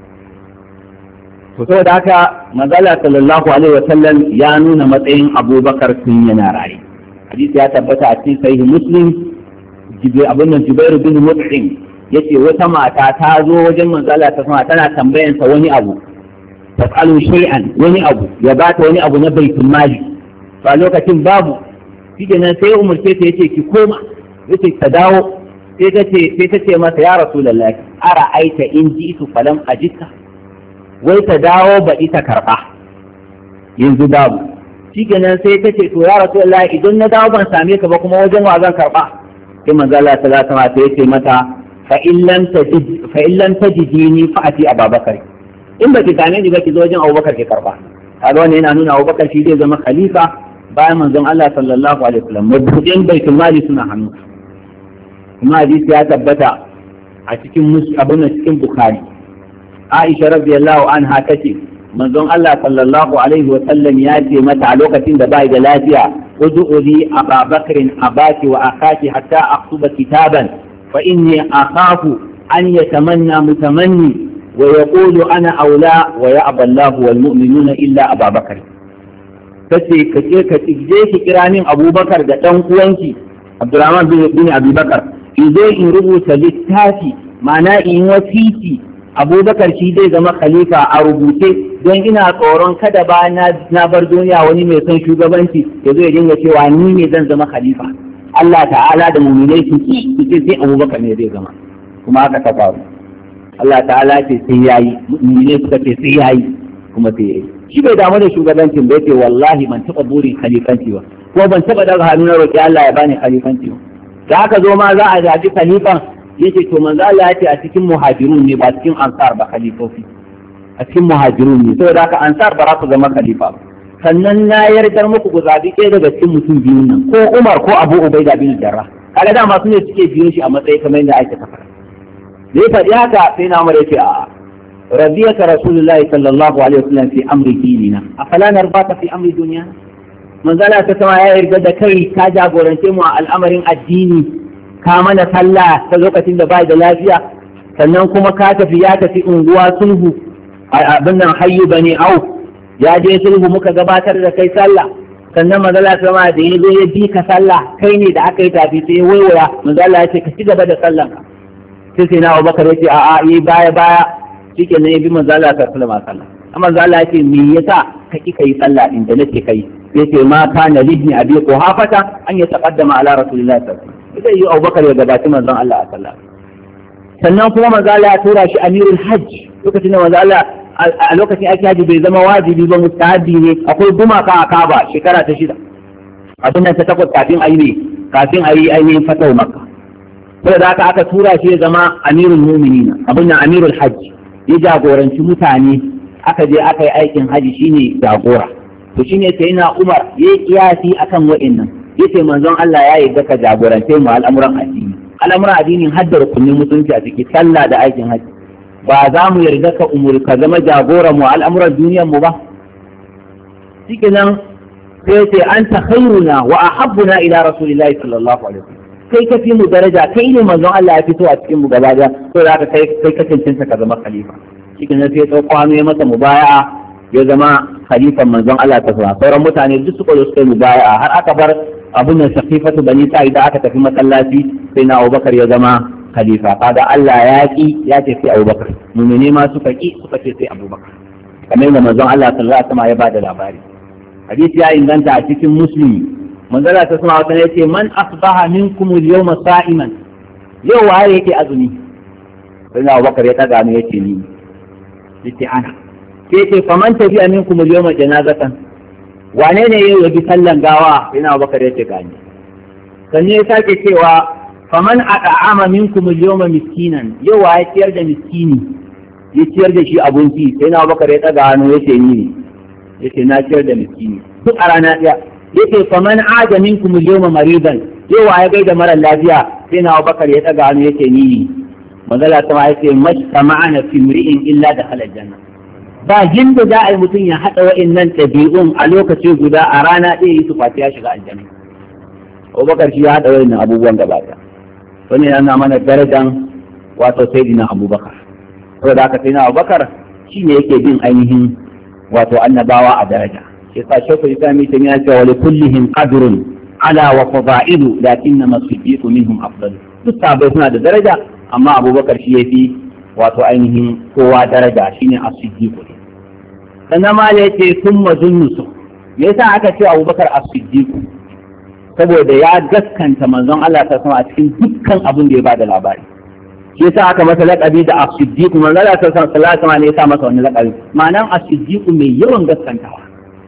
to saboda haka mazala sallallahu alaihi wa sallam ya nuna matsayin Abubakar sun yana raye hadisi ya tabbata a cikin sahih Muslim jibril abin nan Jubair bin Mut'im yace wata mata ta zo wajen manzala ta sama tana tambayan sa wani abu tasalu shay'an wani abu ya bata wani abu na baitul mali a lokacin babu shi nan sai umurce ta yace ki koma yace ka dawo sai ta ce sai ta ce masa ya rasulullahi ara aita in ji'tu falam ajidka wai ta dawo ba ita karba yanzu babu shi nan sai ta ce to ya rasulullahi idan na dawo ban same ka ba kuma wajen wa zan karba sai manzo Allah sallallahu alaihi wasallam yace mata fa in lam tajid fa in lam tajidini fa ati Abubakar in ba ki same ni ba ki zo wajen Abubakar ki karba kaga wannan yana nuna Abubakar shi zai zama khalifa bayan manzon Allah sallallahu alaihi wasallam mabudin baitul mali suna hannu kuma hadisi ya tabbata a cikin abin da cikin Bukhari Aisha radiyallahu anha tace manzon Allah sallallahu alaihi wasallam ya ce mata a lokacin da bai da lafiya ud'uli Aba Bakrin abaki wa akaki hatta aktuba kitaban fa inni akhafu an yatamanna mutamanni wa yaqulu ana aula wa ya'ba Allah wal mu'minuna illa Aba Bakr tace ka je ka je ki kira min Abubakar da dan uwanki Abdurrahman bin Abi Bakar idan in rubuta littafi ma'ana in wasiti Abubakar shi zai zama khalifa a rubuce don ina tsoron kada ba na bar duniya wani mai son shugabanci ya zo ya dinga cewa ni ne zan zama khalifa Allah ta'ala da mu'minai su ki su ce sai Abubakar ne zai zama kuma haka ta faru Allah ta'ala ce sai yayi mu'minai suka ce sai yayi kuma sai yayi shi bai damu da shugabancin bai ce wallahi ban taɓa burin khalifanci ba ko ban taɓa daga hannu na roƙi Allah ya bani khalifanci ba da aka zo ma za a zaɓi khalifan yace to manzo Allah ya ce a cikin muhajirun ne ba cikin ansar ba khalifofi a cikin muhajirun ne saboda haka ansar ba za ku zama khalifa ba sannan na yardar muku ku zaɓi ɗaya daga cikin mutum biyun nan ko Umar ko Abu Ubaida bin Jarrah kaga dama su ne suke biyo shi a matsayi kamar yadda ake kafara da ya faɗi haka sai na Umar ya ce a'a رضيك رسول الله صلى الله عليه وسلم في أمر ديننا أفلا نرضاك في أمر دنيا من ذلك تسمع يا إرجاد كي كاجا قرنتم الأمر الديني كامنا صلى فلوكة بايد لازية sannan kuma ka tafi ya tafi unguwa sulhu abin nan hayyu bani auf ya je sulhu muka gabatar da kai sallah sannan manzala sama da ya zo ya bi ka sallah kai ne da aka yi tafi sai waiwaya manzala ya ce ka ci gaba da sallan ka sai sai na Abubakar ya ce a'a yi baya baya shike ne ya bi manzala ta sallama sallah amma manzala ya ce me yasa ka ki kai sallah din da nake kai sai ce ma kana libni abi quhafata an ya taqaddama ala rasulillahi sallallahu alaihi wasallam sai yi Abubakar ya gabaci manzon Allah sallallahu alaihi wasallam sannan kuma manzo Allah ya tura shi amirul hajj lokacin da manzo Allah a lokacin ake haji bai zama wajibi ba mustahabi ne akwai gumaka a Kaaba shekara ta shida abin nan ta takwas kafin ayi ne kafin ayi ainihin fatawa Makka saboda haka aka tura shi ya zama amirul mu'minina abin nan amirul hajj ya jagoranci mutane aka je aka yi aikin haji shine jagora to shine sai na Umar yayi kiyasi akan wa'annan yace manzon Allah ya yi daka jagorance mu al'amuran addini al'amuran addinin haddar rukunin mutunci a ciki sallah da aikin hajji ba za mu yarda ka umur ka zama jagoran mu al'amuran duniyar mu ba shike nan sai sai anta khairuna wa ahabbuna ila rasulillahi sallallahu alaihi wasallam kai ka fi mu daraja kai ne manzon Allah ya fito a cikin mu gaba da to za ka kai kai ka cancanta ka zama khalifa shike nan sai tsauko hannu ya masa mubaya'a ya zama khalifan manzon Allah ta fara sauran mutane duk suka zo suka yi mubaya'a har aka bar abun nan safifatu bani sa'id da aka tafi masallaci sai na Abubakar ya zama khalifa kaga Allah ya ki ya ce sai Abubakar mu'mini ma suka ki suka ce sai Abubakar kamar yadda manzon Allah sallallahu alaihi wasallam ya bada labari hadisi ya inganta a cikin muslimi manzon Allah sallallahu alaihi wasallam ya ce man asbaha minkum al-yawma sa'iman yau waye yake azumi sai na Abubakar ya taga ni yace ni yace ana sai ce faman tafi aminkum al-yawma janazatan wane ne yau ya bi sallan gawa yana Abubakar ya ce gani sannan ya sake cewa faman at'ama minkum al-yawma miskinan yau ya ciyar da miskini ya ciyar da shi abinci sai na Abubakar ya daga hannu ya ce ni ne yace na ciyar da miskini duk a rana ɗaya yace faman aada minkum al-yawma maridan yau ya gaida mara lafiya sai na Abubakar ya daga hannu yace ni ne manzala ta yace mastama'ana fi mri'in illa dakhala al-janna ba jinda da ai mutum ya hada wa'annan tabi'un a lokaci guda a rana ɗaya yi su fati ya shiga aljanna Abubakar shi ya hada wa'annan abubuwan gaba ɗaya wannan yana mana darajan wato sayyidina Abubakar saboda haka sayyidina Abubakar shine yake bin ainihin wato annabawa a daraja shi sa shekul islami ta ya ce wa li kullihim qadrun ala wa fada'ilu lakinna masfiqu minhum afdal duk sahabbai suna da daraja amma Abubakar shi yafi wato ainihin kowa daraja shine as-siddiq sannan ma ya ce thumma zunnusu me yasa aka ce Abubakar as-siddiq saboda ya gaskanta manzon Allah ta sama a cikin dukkan abin da ya bada labari shi yasa aka masa laƙabi da as-siddiq manzon Allah sallallahu alaihi wasallam ne ya sa masa wannan laƙabi ma'anan as-siddiq mai yawan gaskantawa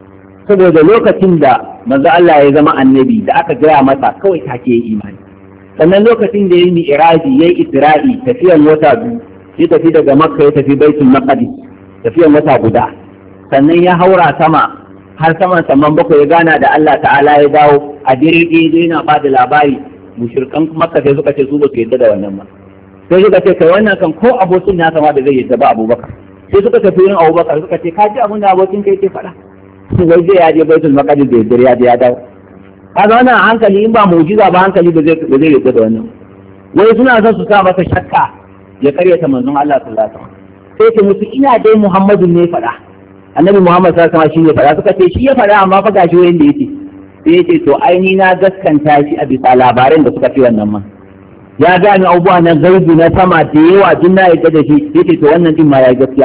saboda lokacin da manzon Allah ya zama annabi da aka gaya masa kawai take yi imani sannan lokacin da ya yi mi'raji ya yi isra'i tafiyan wata biyu ya tafi daga makka ya tafi baitul maqdis tafiyan wata guda sannan ya haura sama har saman saman bakwai ya gana da Allah ta'ala ya dawo a dire ɗaya yana ba da labari mushrikan makka sai suka ce su ba su yadda da wannan ba sai suka ce kai wannan kan ko abokin nasa ma da zai yadda ba Abubakar sai suka tafi yin Abubakar suka ce ka ji abin da abokin kai ke faɗa wai zai ya je baitul maqdis da yadda ya je ya dawo kaga wannan hankali in ba mu'jiza ba hankali ba zai ba zai yadda da wannan wai suna son su sa masa shakka ya karyata manzon Allah sallallahu alaihi wasallam sai ce musu ina dai Muhammadu ne faɗa annabi Muhammad sallallahu alaihi wasallam shi ne faɗa suka ce shi ya faɗa amma fa gashi wayin da yake sai yace to ai ni na gaskanta shi a bisa labaran da suka fi wannan ma ya gane abubuwa na gaibi na sama da yawa duk na yadda da shi yace to wannan din ma ya gaskiya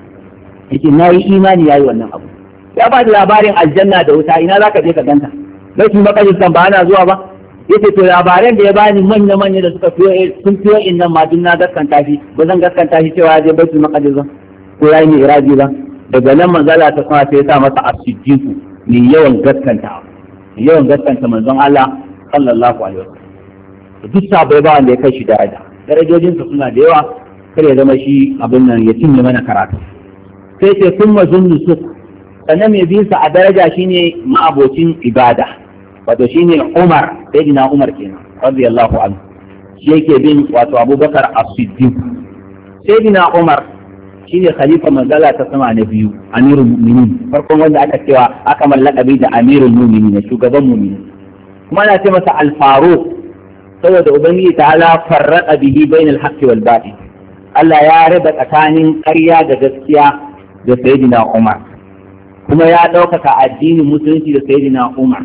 yace na yi imani yayi wannan abu ya ba da labarin aljanna da wuta ina zaka je ka ganta baitul maqdis kan ba ana zuwa ba yace to labaran da ya bani manya manya da suka fiye sun fiye innan ma duk na gaskanta shi ba zan gaskanta shi cewa ya je baitul maqdis ba ko yayi ni iraji ba daga nan manzala ta kuma sai ya sa masa as-siddiq ne yawan gaskanta yawan gaskanta manzon Allah sallallahu alaihi wasallam duk sabai ba wanda ya kai shi daraja darajojinsa suna da yawa kar ya zama shi abin nan ya cinye mana karatu sai ce sun mazunnu su sannan mai bin sa a daraja shine ma'abocin ibada wato shine Umar sayyidina Umar kenan radiyallahu anhu shi yake bin wato Abubakar as-Siddiq sayyidina Umar shine khalifa manzala ta sama na biyu amirul mu'minin farkon wanda aka cewa aka mallakabi da amirul mu'minin shugaban mu'minin kuma ana ce masa al-faruq saboda ubangiji ta'ala farraqa bihi bainal haqqi wal batil Allah ya raba tsakanin ƙarya da gaskiya da sayyidina Umar kuma ya ɗaukaka addinin musulunci da sayyidina Umar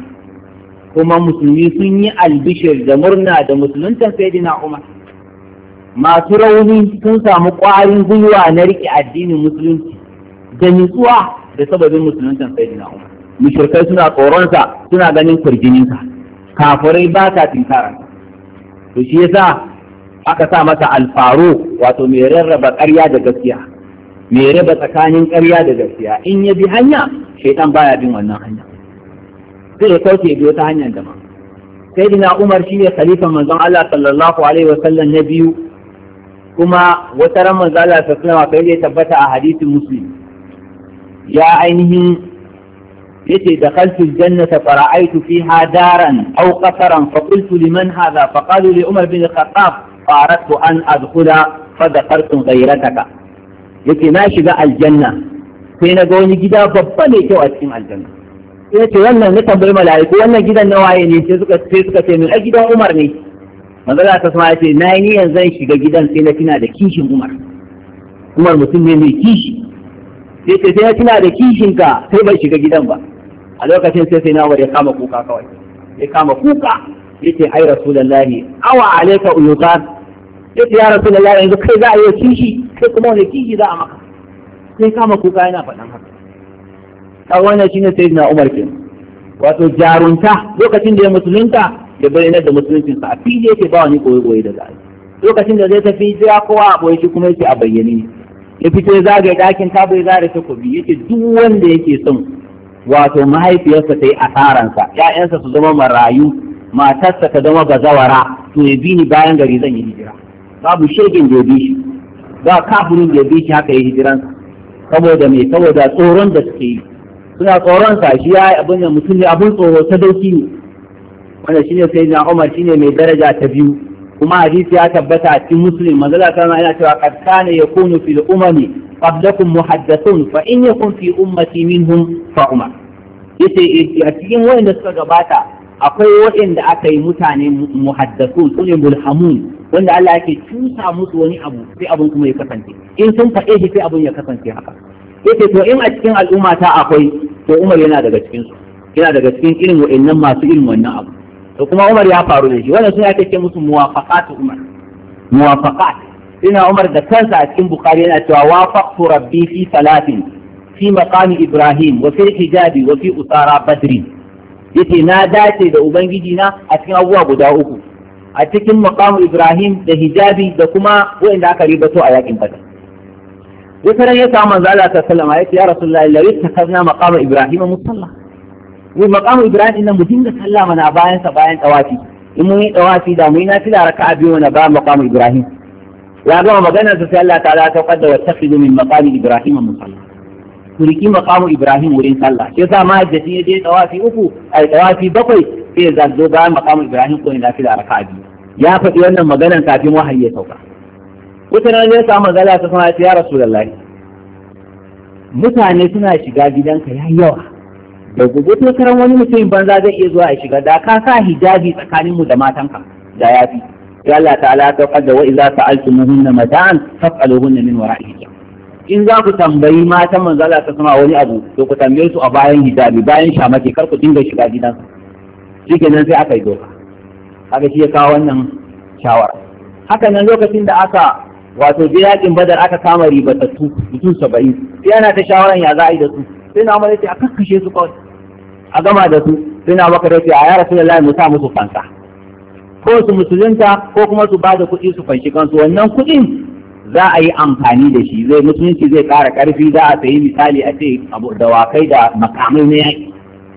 kuma musulmi sun yi albishir da murna da musuluntan sayyidina Umar masu rauni sun samu ƙwarin gwiwa na riƙe addinin musulunci da nutsuwa da sababin musuluntan sayyidina Umar mushrikai suna tsoronsa suna ganin kurjininsa kafirai ba sa tinkara to shi yasa aka sa masa alfaru wato mai rarraba ƙarya da gaskiya mai raba tsakanin ƙarya da gaskiya in ya bi hanya shaitan baya bin wannan hanya sai ya kauce biyo ta hanyar da ma sayyidina Umar shine khalifan manzon Allah sallallahu alaihi wasallam na biyu kuma wata ran manzon Allah sallallahu alaihi wasallam ya tabbata a hadisin Muslim ya ainihin yace dakhaltu aljannata fara'aytu fiha daran aw qasaran fa qultu liman hadha fa qalu li Umar bin al-Khattab فأردت أن أدخل فذكرت غيرتك yake na shiga aljanna sai na ga wani gida babba ne kyau a cikin aljanna sai ce wannan na tambayi mala'iku wannan gidan na waye ne sai suka sai suka ce min a gidan Umar ne manzo Allah ta sama yace na yi niyyar zan shiga gidan sai na tuna da kishin Umar Umar mutum ne mai kishi sai ce sai na tuna da kishin ka sai bai shiga gidan ba a lokacin sai sai na ware kama kuka kawai sai kama kuka yace ai rasulullahi awa alayka uyuqat yace ya rasulullahi yanzu kai za a yi kishi kai kuma wani kishi za a maka sai kama kuka yana faɗan haka a wannan shine sayyidina Umar kenan wato jarunta lokacin da ya musulunta ya bayyana da musuluncinsa a fili yake ba wani koyi koyi da zai lokacin da zai tafi jira kowa a boye shi kuma yake a bayyane ya fito ya zagaye ɗakin Ka'aba ya zare takobi yace duk wanda yake son wato mahaifiyarsa ta yi asaransa, ƴaƴansa su zama marayu, matarsa ta zama bazawara, to ya bi ni bayan gari zan yi hijira. Babu shegin da ya bi shi, ba kafirin da ya bi shi haka ya hijiransa, saboda me saboda tsoron da suke yi, suna tsoron sa shi ya abin da mutum ne abin tsoro ta dauki ne, wanda shine sayyidina Umar shine mai daraja ta biyu. Kuma hadisi ya tabbata a cikin Muslim, manzo Allah kana yana cewa qad kana yakunu fil umami qablakum muhaddathun fa in yakun fi ummati minhum fa umar. Yace a cikin wayanda suka gabata akwai wayanda aka yi mutane muhaddathun sune mulhamun, wanda Allah yake tusa musu wani abu sai abun kuma ya kasance, in sun faɗe shi sai abun ya kasance haka. Yace to in a cikin al'umma ta akwai, to Umar yana daga cikin su, yana daga cikin irin wayannan masu irin wannan abu. To kuma Umar ya faru da shi, wannan sun ake ce musu muwafaqat Umar, muwafaqat. Ina Umar da kansa a cikin Bukhari yana cewa wafaqtu rabbi fi salatin fi maqami Ibrahim wa fi hijabi wa fi usara badri. Yace na dace da ubangiji na a cikin abubuwa guda uku, a cikin maqamu Ibrahim da hijabi da kuma wanda aka ribato a yakin Badr. Wata ran ya samu manzo Allah sallallahu alaihi wasallam yace ya Rasulullahi la yattakhazna maqama Ibrahim musalla. Wai maqamu Ibrahim nan mu dinga sallah mana bayan sa bayan tawafi, in mun yi tawafi da mu yi nafila raka'a biyu na bayan maqamu Ibrahim. Ya gama maganar sa sai Allah ta'ala ta qadda wattakhidu min maqami Ibrahim musalla. Kuriki maqamu Ibrahim wurin sallah. Sai sa ma hajjati ya je tawafi uku ai tawafi bakwai sai ya zo bayan maqamu Ibrahim ko nafila raka'a biyu. Ya faɗi wannan maganar kafin wahayi ya sauka. Wata nan ya samu zalla ta sama ya Rasulullahi, mutane suna shiga gidanka yayi yawa, da gobe to karan wani mutum banza zai iya zuwa ya shiga, da ka sa hijabi tsakanin mu da matanka da yafi. Ya Allah ta'ala ta qadda wa idza sa'altumuhunna mata'an fas'aluhunna min wara'i hijab. In za ku tambayi matan manzo Allah ta sama wani abu, to ku tambaye su a bayan hijabi, bayan shamake, kar ku dinga shiga gidansa. Shikenan sai aka yi doka. Haka shi ya kawo wannan shawara. Haka nan lokacin da aka wato je yakin Badar aka kama ribatattu mutum saba'in, sai ana ta shawaran ya za a yi da su. Sai na Umar ya ce a kakkashe su kawai, a gama da su. Sai na Bakar ya ce a ya Rasulullahi mu sa musu fansa, ko su musulunta ko kuma su ba da kuɗi su fanshi kansu. Wannan kuɗin za a yi amfani da shi, zai musulunci zai ƙara ƙarfi, za a sayi misali a ce dawakai da makamai na yaƙi.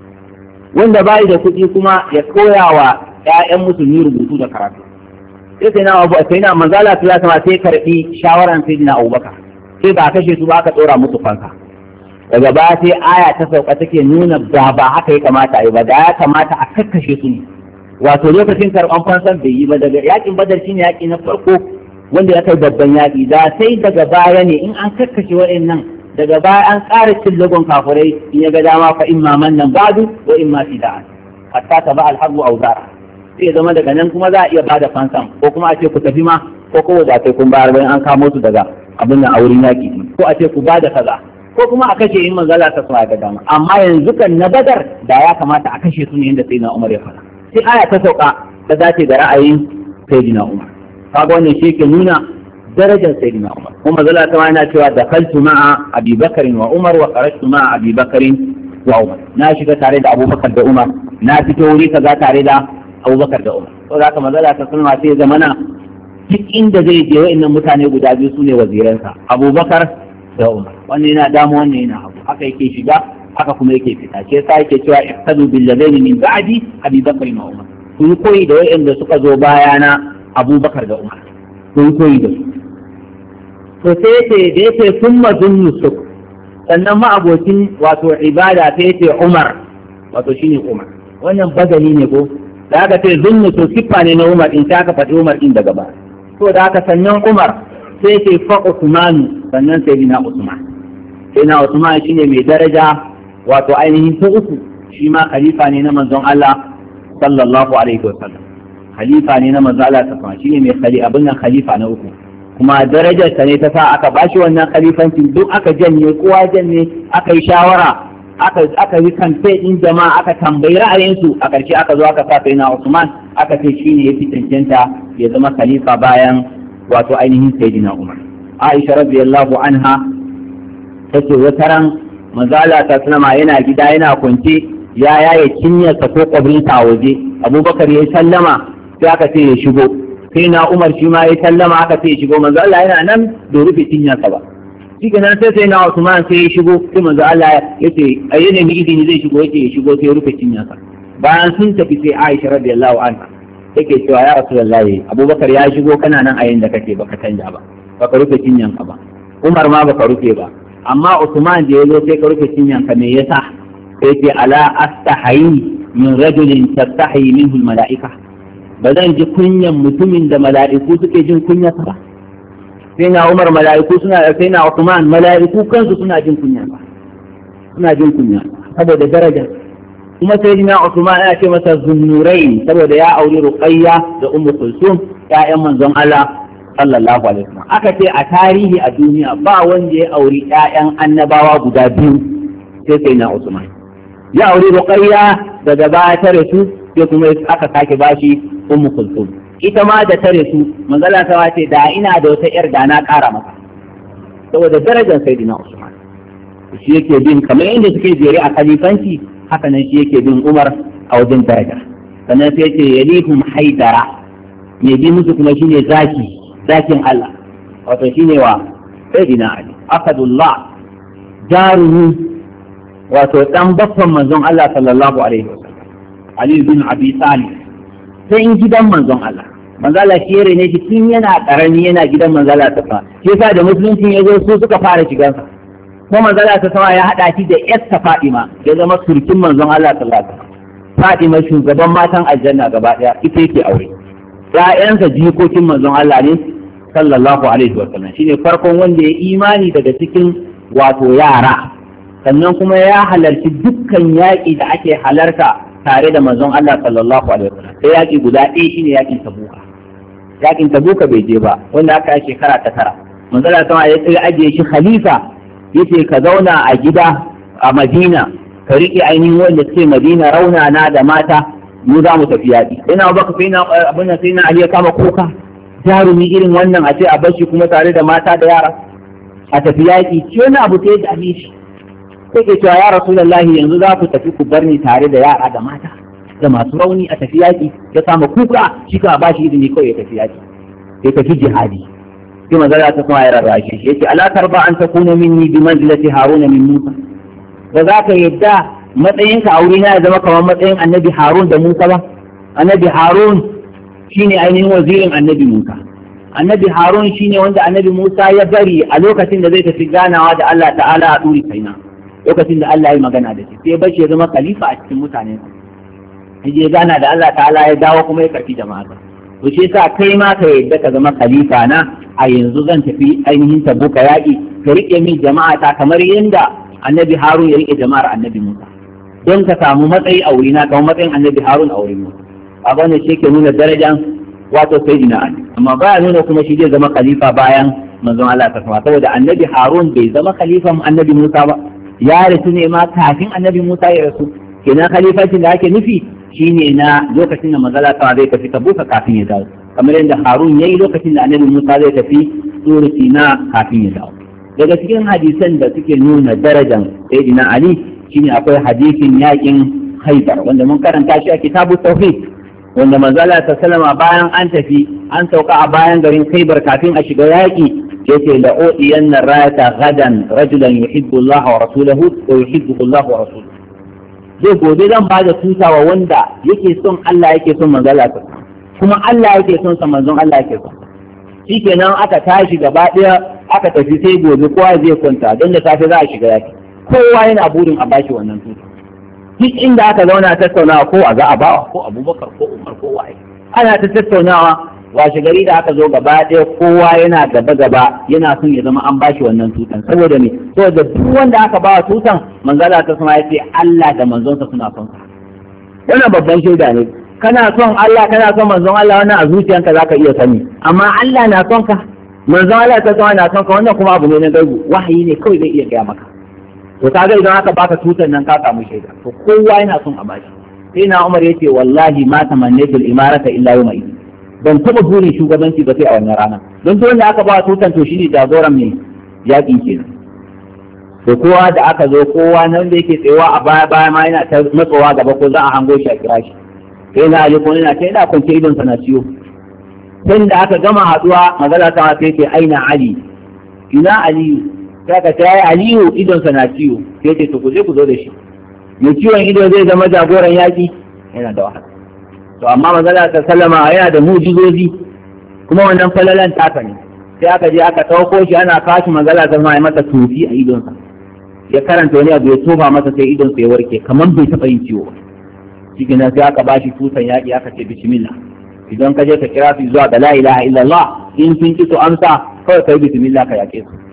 Wanda bai da kuɗi kuma ya koya wa ƴaƴan musulmi rubutu da karatu. Sai sai na Abu sai na manzala ta sama sai karɓi shawaran sayyidina Abubakar, sai ba kashe su ba aka tsora musu fansa. Daga baya sai aya ta sauka take nuna da ba haka ya kamata a yi ba, da ya kamata a kakkashe su ne. Wato lokacin karɓan fansan bai yi ba, daga yakin Badar shine yaki na farko wanda ya kai babban yaki, da sai daga baya ne in an kakkashe waɗannan, daga baya an ƙara cin lagon kafurai in ya ga dama fa imma mannan ba'du wa imma fida'an hatta taba al-harbu awzara. Sai zama daga nan kuma za a iya bada fansan, ko kuma a ce ku tafi ma, ko kowa da sai kun bayar bayan an kamo su daga abin nan a wurin yaki, ko a ce ku bada kaza, ko kuma a kashe in manzala ta sama ga dama. Amma yanzu kan na Badar da ya kamata a kashe su ne yadda sai na Umar ya faɗa. Sai aya ta sauka ta dace da ra'ayin sayyidina Umar. Kaga wannan shi ke nuna darajar sayyidina Umar. Kuma manzala ta yana cewa dakaltu ma'a Abi Bakar wa Umar wa kharajtu ma'a Abi Bakar wa Umar. Na shiga tare da Abubakar da Umar, na fito wuri kaza tare da Abubakar da Umar. To zaka manzala ta sallama sai zamana duk inda zai je wa'annan mutane guda biyu sune waziransa, Abubakar da Umar. Wannan yana damu, wannan yana hagu. Haka yake shiga, haka kuma yake fita. Ke sa yake cewa iqtadu bil ladaini min ba'di Abi Bakr wa Umar. Ku yi koyi da wa'anda suka zo bayana Abubakar da Umar. Ku yi koyi da su. To sai yace da yace summa zunnu suk. Sannan ma abokin wato ibada sai yace Umar, wato shine Umar. Wannan badali ne ko da aka ce zunnu to siffa ne na Umar in ta aka faɗi Umar din daga ba. To da aka sannan Umar sai ce fa Usman, sannan sai bina Usman. Sai na Usman shine mai daraja wato ainihin ta uku, shi ma khalifa ne na manzon Allah sallallahu alaihi wasallam. Khalifa ne na manzon Allah sallallahu alaihi wasallam, shine mai khalifa abin nan khalifa na uku. Kuma darajar ta ne ta sa aka bashi wannan khalifancin, duk aka janye, kowa janye, aka yi shawara, aka aka yi kamfe din jama'a, aka tambayi ra'ayinsu, a ƙarshe aka zo aka sa sai na Usman, aka ce shine yafi cancanta ya zama khalifa bayan wato ainihin sayyidina Umar. Aisha radiyallahu anha tace wata ran manzala ta sallama yana gida yana kwance, ya yaye cinyarsa ko kwabrinsa a waje. Abubakar ya sallama sai aka ce ya shigo, sai na Umar shi ma ya sallama aka ce ya shigo. Manzala yana nan bai rufe cinyarsa ba, shi kenan sai sai na Usman sai ya shigo sai manzo Allah ya ce a yana mi izini zai shigo yake ya shigo sai ya rufe cinyarsa bayan sun tafi sai Aisha radiyallahu anha take cewa ya Rasulullahi Abubakar ya shigo kana nan a yanda kake baka canja ba baka rufe cinyanka ba Umar ma baka rufe ba amma Usman da yazo sai ka rufe cinyanka me yasa sai ce ala astahi min rajulin tastahi minhu almalaika ba zan ji kunyan mutumin da mala'iku suke jin kunyarsa ba sai na Umar mala'iku suna sai na Uthman mala'iku kansu suna jin kunya suna jin kunya saboda daraja kuma sai na Uthman ya ce masa zunnurai saboda ya auri Ruqayya da Ummu Kulsum ƴaƴan manzon Allah sallallahu alaihi wasallam aka ce a tarihi a duniya ba wanda ya auri ƴaƴan annabawa guda biyu sai sai na Uthman ya auri Ruqayya daga baya ta rasu sai kuma aka sake bashi Ummu Kulsum ita ma da tare su manzala ta wace da ina da wata yar da na ƙara maka saboda darajar sayyidina Usman shi yake bin kamar yadda suke jere a khalifanci haka nan shi yake bin Umar a wajen daraja sannan sai yake yalihum haidara mai bi musu kuma shine zaki zakin Allah wato shine wa sayyidina Ali akadullah jarumi wato dan baffan manzon Allah sallallahu alaihi wasallam Ali bin Abi Talib sai in gidan manzon Allah manzala shi yare ne shi tun yana karami yana gidan manzala ta fa shi yasa da musulunci ya zo su suka fara shigansa ko manzala ta sama ya hada shi da yarsa Fatima ya zama surkin manzon Allah sallallahu alaihi wasallam Fatima shugaban matan aljanna gaba daya ita yake aure ƴaƴansa jikokin manzon Allah ne sallallahu alaihi wasallam shine farkon wanda ya imani daga cikin wato yara sannan kuma ya halarci dukkan yaƙi da ake halarta tare da manzon Allah sallallahu alaihi wasallam sai yaƙi guda ɗaya shine yaƙin Tabuka yaƙin Tabuka bai je ba wanda aka yi shekara ta tara manzon Allah sama ya tsaya ajiye shi khalifa yace ka zauna a gida a Madina ka riƙe ainihin wanda suke Madina raunana da mata mu za mu tafi yaƙi ina baka sai na abin nan sai na Ali ya kama kuka jarumi irin wannan a ce a bashi kuma tare da mata da yara a tafi yaƙi shi wani abu sai da shi sai ke cewa ya Rasulullahi yanzu za ku tafi ku bar ni tare da yara da mata da masu rauni a tafi yaƙi ya samu kuka shi ka ba shi izini kawai ya tafi yaƙi ya tafi jihadi sai manzara ta kuma ya rarrashe shi yace ala tarba an takuna minni bi manzilati haruna min musa da za ka yadda matsayinka a wurina ya zama kamar matsayin annabi harun da musa ba annabi harun shine ainihin wazirin annabi musa annabi harun shine wanda annabi musa ya bari a lokacin da zai tafi ganawa da Allah ta'ala a turi kaina lokacin da Allah ya magana da shi sai bashi ya zama khalifa a cikin mutane yaje gana da Allah ta'ala ya dawo kuma ya karfi jama'a to shi yasa kai ma ka yadda ka zama khalifa na a yanzu zan tafi ainihin Tabuka yaƙi ka rike min jama'a ta kamar yanda annabi Harun ya rike jama'ar annabi Musa don ka samu matsayi a wurina kamar matsayin annabi Harun a wurin Musa a wannan shi ke nuna darajan wato sayyidina Ali amma baya nuna kuma shi zai zama khalifa bayan manzon Allah ta sama saboda annabi Harun bai zama khalifan annabi Musa ba ya rasu ne ma kafin annabi Musa ya rasu kenan khalifancin da ake nufi shine na lokacin da manzala ta zai tafi Tabuka kafin ya dawo kamar yadda Harun yayi lokacin da annabi Musa zai tafi Tur Sina kafin ya dawo daga cikin hadisan da suke nuna darajar sayyidina Ali shine akwai hadisin yakin Khaibar wanda mun karanta shi a kitabu tauhid wanda manzala ta sallama bayan an tafi an sauka a bayan garin Khaibar kafin a shiga yaki yace la udiyanna rayata gadan rajulan yuhibbu Allah wa rasuluhu wa yuhibbu Allah wa rasuluhu zai gobe zan ba da tutawa wanda yake son Allah yake son manzala ta kuma Allah yake son sa manzon Allah yake son shikenan aka tashi gaba daya aka tafi sai gobe kowa zai kwanta don da safe za a shiga yaki kowa yana burin a bashi wannan tuta duk inda aka zauna tattaunawa ko a za a bawa ko Abubakar ko Umar ko waye ana ta tattaunawa washe gari da aka zo gaba ɗaya kowa yana gaba gaba yana son ya zama an bashi wannan tutan saboda me saboda duk wanda aka bawa tutan manzala ta sama yace Allah da manzonsa suna son sa wannan babban shaida ne kana son Allah kana son manzon Allah wannan a zuciyanka zaka iya sani amma Allah na son ka manzon Allah ta sama na son ka wannan kuma abu ne na gaibu wahayi ne kawai zai iya gaya maka to kaga idan aka baka tutan nan ka samu shaida to kowa yana son a bashi sai na Umar yace wallahi ma tamannatu al-imarata illa yawma idin ban taɓa burin shugabanci ba sai a wannan rana don duk wanda aka ba tutan to shine jagoran mai yaƙi kenan to kowa da aka zo kowa nan da yake tsayawa a baya baya ma yana ta matsowa gaba ko za a hango shi a kira shi sai na Ali ko yana ta yana kwance idon sa na ciwo sai da aka gama haduwa magana ta sai ce aina Ali ina Ali sai ka ce ai Aliyu idonsa na ciwo sai ce to ku je ku zo da shi mai ciwon ido zai zama jagoran yaƙi yana da wahala. To amma manzala ta sallama yana da mujizozi kuma wannan falalan taka ne, sai aka je aka ɗauko shi ana kashi manzala ta ya masa tofi a idonsa, ya karanta wani abu ya tofa masa sai idonsa ya warke kamar bai taɓa yin ciwo. Shi kenan sai aka bashi tutan yaƙi aka ce bismillah, idan ka je ka kira su zuwa ga la ilaha illallah in sun ki to amsa kawai kai bismillah ka yaƙe su.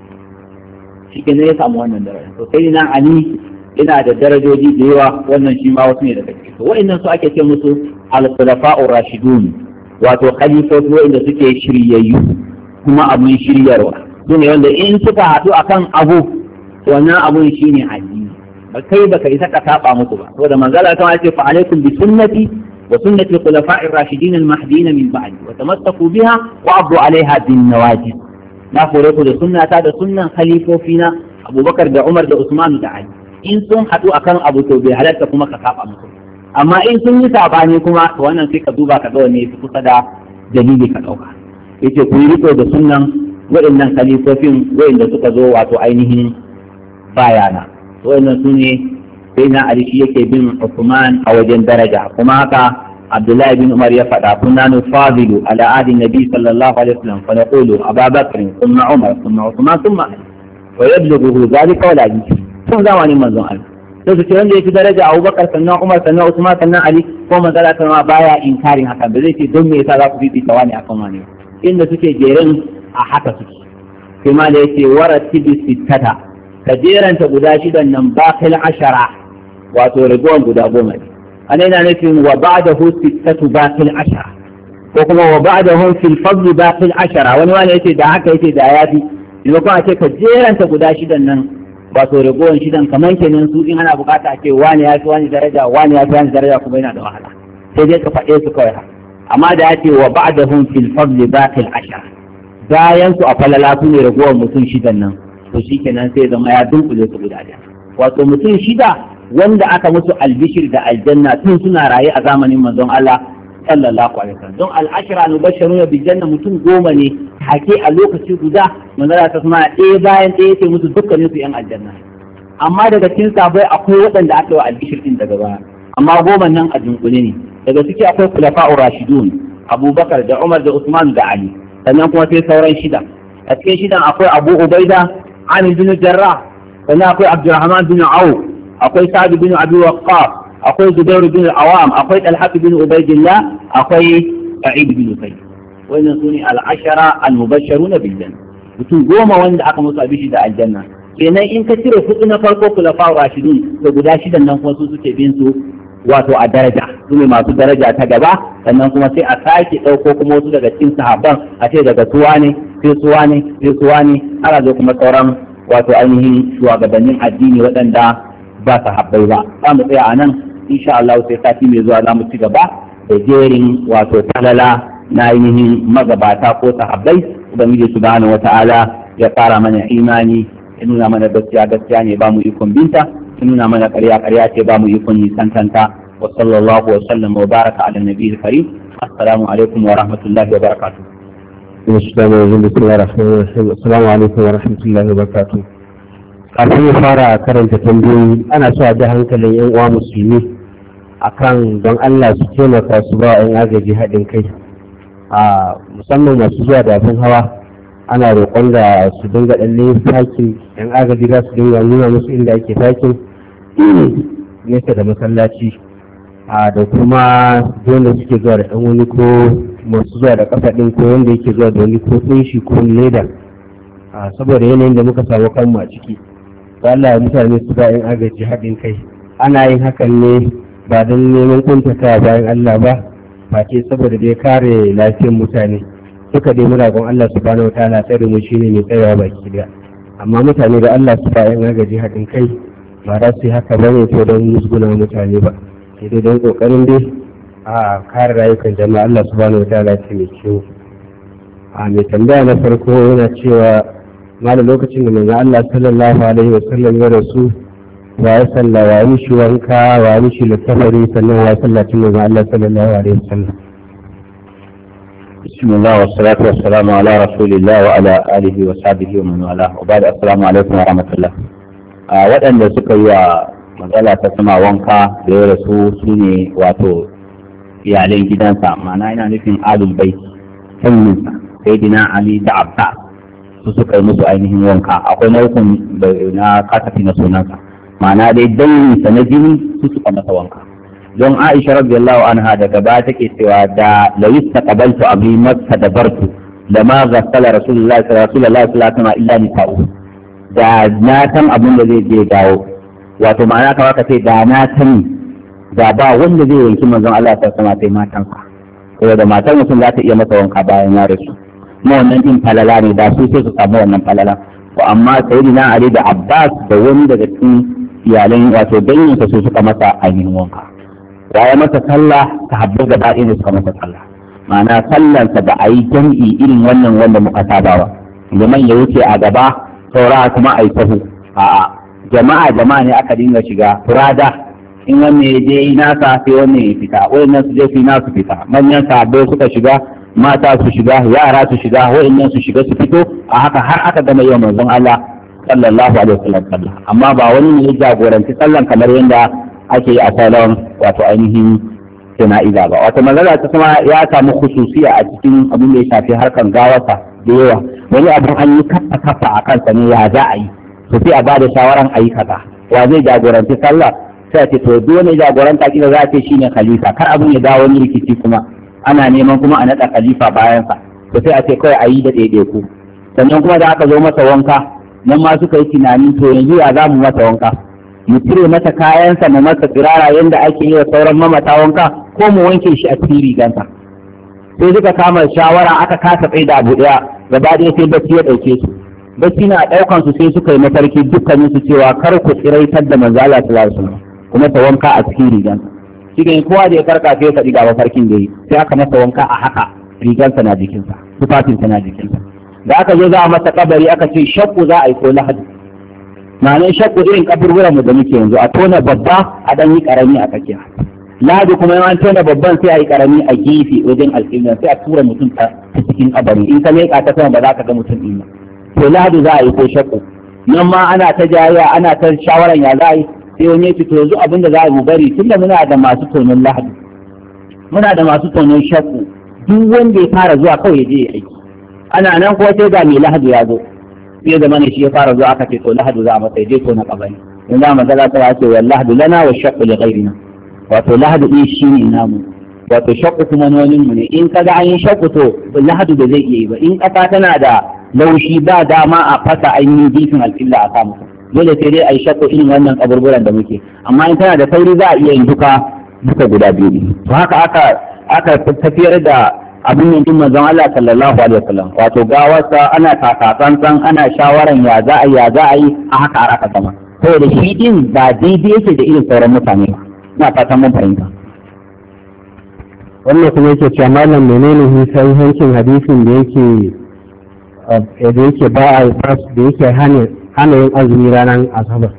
Shi kenan ya samu wannan daraja. To sai nan Ali ina da darajoji da yawa, wannan shi ma wasu ne daga ciki. To wa'annan su ake ce musu al-khulafa'ur rashidun, wato khalifofi wanda suke shiryayyu kuma abun shiryarwa. Su ne wanda in suka haɗu akan abu wannan abun shine addini. Ba kai baka isa ka saba musu ba. Saboda manzala ta ce fa alaikum bi sunnati wa sunnati al-khulafa'ir rashidin al-mahdiyyin min ba'di wa tamassaku biha wa abdu 'alayha bin nawajid. Na fure ku da sunnata da sunnan khalifofina Abubakar da Umar da Usman da Ali. In sun haɗu akan abu to bai halatta kuma ka saba musu, amma in sun yi sabani kuma to wannan sai ka duba ka ga wanne yafi kusa da dalili ka ɗauka. Yace ku yi riko da sunnan waɗannan khalifofin waɗanda suka zo wato ainihin bayana. Waɗannan su ne sai na Ali shi yake bin Uthman a wajen daraja, kuma haka Abdullahi bin Umar ya faɗa kunna nufadilu ala adi nabi sallallahu alaihi wasallam fa naqulu Abu Bakr thumma Umar thumma Uthman thumma Ali wa yablughu dhalika wala yajid sun zamanin manzon Allah sai su ce wanda ya fi daraja Abubakar sannan Umar sannan Usman sannan Ali ko manzala ta ma baya inkarin haka ba zai ce don me yasa za ku fifita wani akan wani inda suke jerin a haka suke. Sai ma da yake waratibi sittata ka jeranta guda shidan nan baqil ashara wato rigon guda goma ne ana yana nufin wa ba'dahu sittatu baqil ashara ko kuma wa ba'dahu fil fadl baqil ashara wani wani yace da haka yace da yafi idan kuma ce ka jeranta guda shidan nan wato ragowar shidan kamar kenan su in ana bukata a ce wani ya fi wani daraja wani ya fi wani daraja kuma yana da wahala sai dai ka faɗe su kawai amma da ya ce wa ba'dahum fil fadli baqil ashara bayan su a falala su ne ragowar mutum shidan nan to shikenan sai zama ya dunkule su guda ɗaya wato mutum shida wanda aka musu albishir da aljanna tun suna raye a zamanin manzon Allah sallallahu alaihi wasallam don al-ashra nubashshiruna bil janna mutum goma ne hake a lokaci guda manzara ta kuma ɗaya bayan ɗaya ce musu dukkanin su yan aljanna amma daga cikin sabai akwai waɗanda aka yi wa albishir din daga baya amma goma nan a dunkule ne daga ciki akwai khulafa'ur rashidun Abubakar da Umar da Usman da Ali sannan kuma sai sauran shida a cikin shidan akwai Abu Ubaida Amir bin Jarrah sannan akwai Abdurrahman bin Auf akwai Sa'd bin Abi Waqqas akwai Zubair bin Awam akwai Talha bin Ubaydillah akwai Sa'id bin Zayd wannan sune al-ashara al-mubashshiruna bil janna mutum goma wanda aka musu abishi da aljanna kenan in ka cire hudu na farko khulafa rashidun da guda shidan nan kuma su suke bin su wato a daraja su ne masu daraja ta gaba sannan kuma sai a sake ɗauko kuma wasu daga cikin sahabban a ce daga suwa ne sai suwa ne sai suwa ne ana zo kuma sauran wato ainihin shugabannin addini waɗanda ba sahabbai ba za mu tsaya a nan insha Allah sai sati mai zuwa za mu ci gaba da jerin wato falala na ainihin magabata ko sahabbai ubangiji subhanahu wata'ala ya fara mana imani ya nuna mana gaskiya gaskiya ne ba mu ikon binta ya nuna mana ƙarya ƙarya ce ba mu ikon nisantanta wa sallallahu wa sallam wa baraka ala nabiyil karim assalamu alaikum wa rahmatullahi wa barakatuh assalamu alaikum wa rahmatullahi wa barakatuh kafin ya fara karanta tambayoyi ana so a ji hankalin yan uwa musulmi akan don Allah su taimaka su ba yan agaji haɗin kai a musamman masu zuwa da abin hawa ana roƙon da su dinga ɗalle takin yan agaji za su dinga nuna musu inda ake takin nesa da masallaci a da kuma wanda suke zuwa da ɗan wani ko masu zuwa da ƙasa ɗin ko wanda yake zuwa da wani ko ɗinshi ko leda saboda yanayin da muka samu kanmu a ciki da Allah ya mutane su ba yan agaji haɗin kai ana yin hakan ne ba don neman kuntata bayan Allah ba face saboda dai kare lafiyar mutane suka dai muna gon Allah subhanahu wataala tsare mu shine mai tsayawa baki da amma mutane da Allah su ba yan agaji haɗin kai ba za su yi haka ba ne to don musguna mutane ba sai dai don kokarin dai a kare rayukan jama'a Allah subhanahu wataala ce mai kyau a mai tambaya na farko yana cewa malam lokacin da manzo Allah sallallahu alaihi wa sallam ya rasu wa ya salla wa yi shi wanka wa yi shi littafari sannan wa sallaci manzo Allah sallallahu alaihi wa sallam بسم الله والصلاة والسلام على رسول الله وعلى آله وصحبه ومن والاه وبعد السلام عليكم ورحمة الله. waɗanda suka yi wa matsala ta sama wanka da ya rasu su ne wato iyalan gidansa, ma'ana yana nufin alul bai sanninsa sai dina Ali da Abba su suka yi musu ainihin wanka. Akwai nau'in na kasafi na sunansa, ma'ana dai danginsa na jini su suka masa wanka. Don Aisha radiyallahu anha daga baya take cewa da lawis taqabaltu abi makka da bartu lama ghassala rasulullahi sallallahu alaihi wasallam illa nisa'u. Da na san abin da zai je dawo, wato ma'ana kawai ka ce da na sani da ba wanda zai yanki manzon Allah ta sama sai matansa, saboda matan mutum za ta iya masa wanka bayan ya rasu. Kuma wannan din falala ne, da su sai su samu wannan falala. Ko amma sayyidina Ali da Abbas da wani daga cikin iyalan wato danginsa su suka masa ainihin wanka. Ya masa sallah, sahabbai gaba ɗaya suka masa sallah. Ma'ana sallansa ba a yi jam'i irin wannan wanda muka saba ba, liman ya wuce a gaba saura kuma a yi tahu. A'a, jama'a jama'a ne aka dinga shiga furada, in wanne ya je yi nasa sai wanne ya fita, wayannan su je su yi nasu fita, manyan sahabbai suka shiga, mata su shiga, yara su shiga, wayannan su shiga su fito, a haka har aka gama yau manzon Allah sallallahu alaihi wasallam sallah. Amma ba wani ne ya jagoranci sallan kamar yadda ake yi a salon wato ainihin jana'iza ba. Wato manzala ta kuma ya samu khususiya a cikin abin da ya shafi harkan gawarsa da yawa. Wani abin an yi kafa kafa a kansa ne ya za a yi, to sai a bada shawaran a yi kaza. Wa zai jagoranci sallah? Sai a ce to duk wani jagoranta kila za a ce shine khalifa, kar abin ya dawo wani rikici kuma ana neman kuma a naɗa khalifa bayansa. To sai a ce kawai a yi da ɗaiɗaiku. Sannan kuma da aka zo masa wanka, nan ma suka yi tunani to yanzu ya za mu masa wanka, mu cire masa kayansa mu masa tsirara yadda ake yi wa sauran mamata wanka, ko mu wanke shi a cikin rigansa. Sai suka kama shawara, aka kasa tsaye da abu ɗaya, gaba ɗaya sai bacci ya ɗauke su. Bacci na ɗaukan su sai suka yi mafarki dukkanin su cewa kar ku tsiraitar da manzo Allah sallallahu alaihi wasallam kuma ta wanka a cikin rigansa. Shi ne kowa da ya karka sai ka diga mafarkin da yi, sai aka masa wanka a haka, rigansa na jikinsa, tufafinsa na jikinsa. Da aka zo za a masa kabari aka ce shakku za a yi ko lahadi. Ma'anar shakku irin kaburburan mu da muke yanzu, a tona babba a ɗan yi ƙarami a tsakiya. Lahadi kuma yawan tona babban sai a yi ƙarami a gefe wajen alƙibla, sai a tura mutum ta cikin kabari. In ka leƙa ta sama ba za ka ga mutum ɗin ba. To lahadi za a yi ko shakku. Nan ma ana ta jayayya, ana ta shawaran ya za a yi, sai wani ya fito yanzu abin da za a mu bari, tunda muna da masu tonon lahadi, muna da masu tonon shakku, duk wanda ya fara zuwa kawai ya je ya aiki. Ana nan kuma sai ga mai lahadi ya zo, sai da mana shi ya fara zuwa aka ce to lahadi za a masa je to na kabari. In za mu ga za ta ce wallahi lana wa shakku li ghairina. Wato lahadi din shi ne namu, wato shakku kuma nonin mu ne. In kaga an yi shakku to lahadi da zai iya yi ba. In kasa tana da laushi ba dama a fasa ainihin jifin alƙilla a samu, dole sai dai a yi shakku irin wannan kaburburan da muke. Amma in tana da sauri za a iya yin duka duka guda biyu ne. To haka aka aka tafiyar da abin yankin manzon Allah sallallahu alaihi wasallam, wato gawarsa ana takatsantsan, ana shawaran ya za a yi ya za a yi a haka har aka sama, saboda shi din ba daidai yake da irin sauran mutane ba. Ina fatan mun fahimta. Wannan kuma yake cewa malam menene sahihancin hadisin da yake da yake ba a da yake hana hana yin azumi ranar asabar?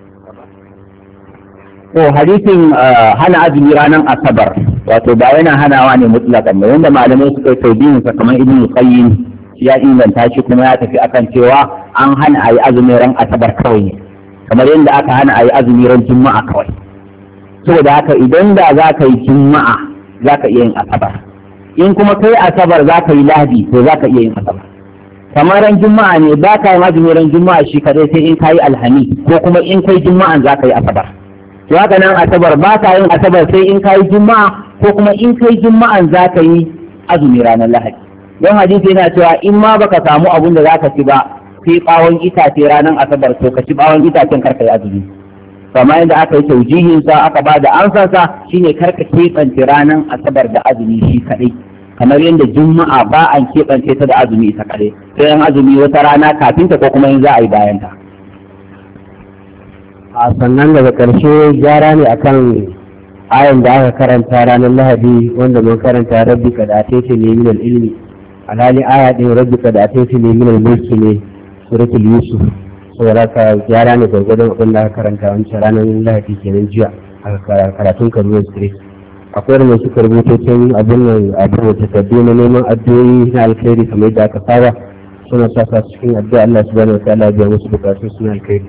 To hadisin hana azumi ranar asabar wato ba yana hanawa ne mutlaqan ba, wanda malamai suka yi tawbihin sa kamar Ibn Qayyim ya inganta shi kuma ya tafi akan cewa an hana ayi azumi ran asabar kawai ne, kamar yadda aka hana ayi azumi ran juma'a kawai. Saboda haka idan da za ka yi juma'a za ka iya yin asabar, in kuma kai asabar za ka yi lahadi to za ka iya yin asabar. Kamar ran juma'a ne ba ka yi azumi ran juma'a shi kadai sai in ka yi alhamis, ko kuma in kai juma'an za ka yi asabar. To haka nan asabar ba ka yin asabar sai in ka yi juma'a, ko kuma in kai juma'an za ka yi azumi ranar lahadi. Don hadisi yana cewa in ma baka samu abun da za ka ci ba sai bawon itace ranar asabar, to ka ci bawon itacen karka yi azumi. Kamar yadda aka yi taujihinsa aka ba da ansansa shine karka keɓance ranar asabar da azumi shi kaɗai, kamar yadda juma'a ba an keɓance ta da azumi ita kaɗai, sai an azumi wata rana kafin ta ko kuma yin za a yi bayan ta. A sannan daga ƙarshe gyara ne akan ayan da aka karanta ranar lahadi wanda mun karanta rabbi ka da atete ne min ilmi, alhali aya ɗin rabbi ka da atete ne min mulki ne suratul yusuf. Saboda ka gyara ne gwargwadon abin da aka karanta wancan ranar lahadi kenan jiya a karatun Kaduna Street. akwai wanda suka rubuto tun abin nan abin da takardu na neman addu'o'i na alkhairi kamar yadda aka saba suna sa sa cikin addu'a Allah subhanahu wa ta'ala ya biya musu bukatun suna alkhairi.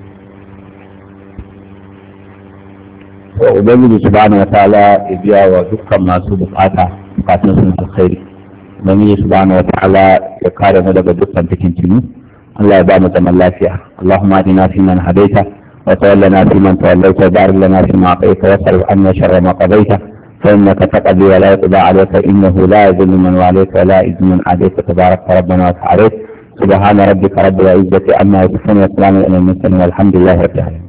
to ubangiji subhanahu wa ta'ala ya biya wa dukkan masu bukata bukatun suna alkhairi. ubangiji subhanahu wa ta'ala ya kare mu daga dukkan fitintunu. Allah ya ba mu zaman lafiya. Allahumma adina fi man hadaita wa tawallana fi man tawallaita wa barik lana fi ma a'taita wa sarf anna sharra ma qadaita فإنك تقضي ولا يقضى عليك إنه لا يذل من واليك ولا يعز من عاديك تبارك ربنا وتعالى. سبحان ربك رب العزة عما يصفون وسلام على المرسلين والحمد لله رب العالمين.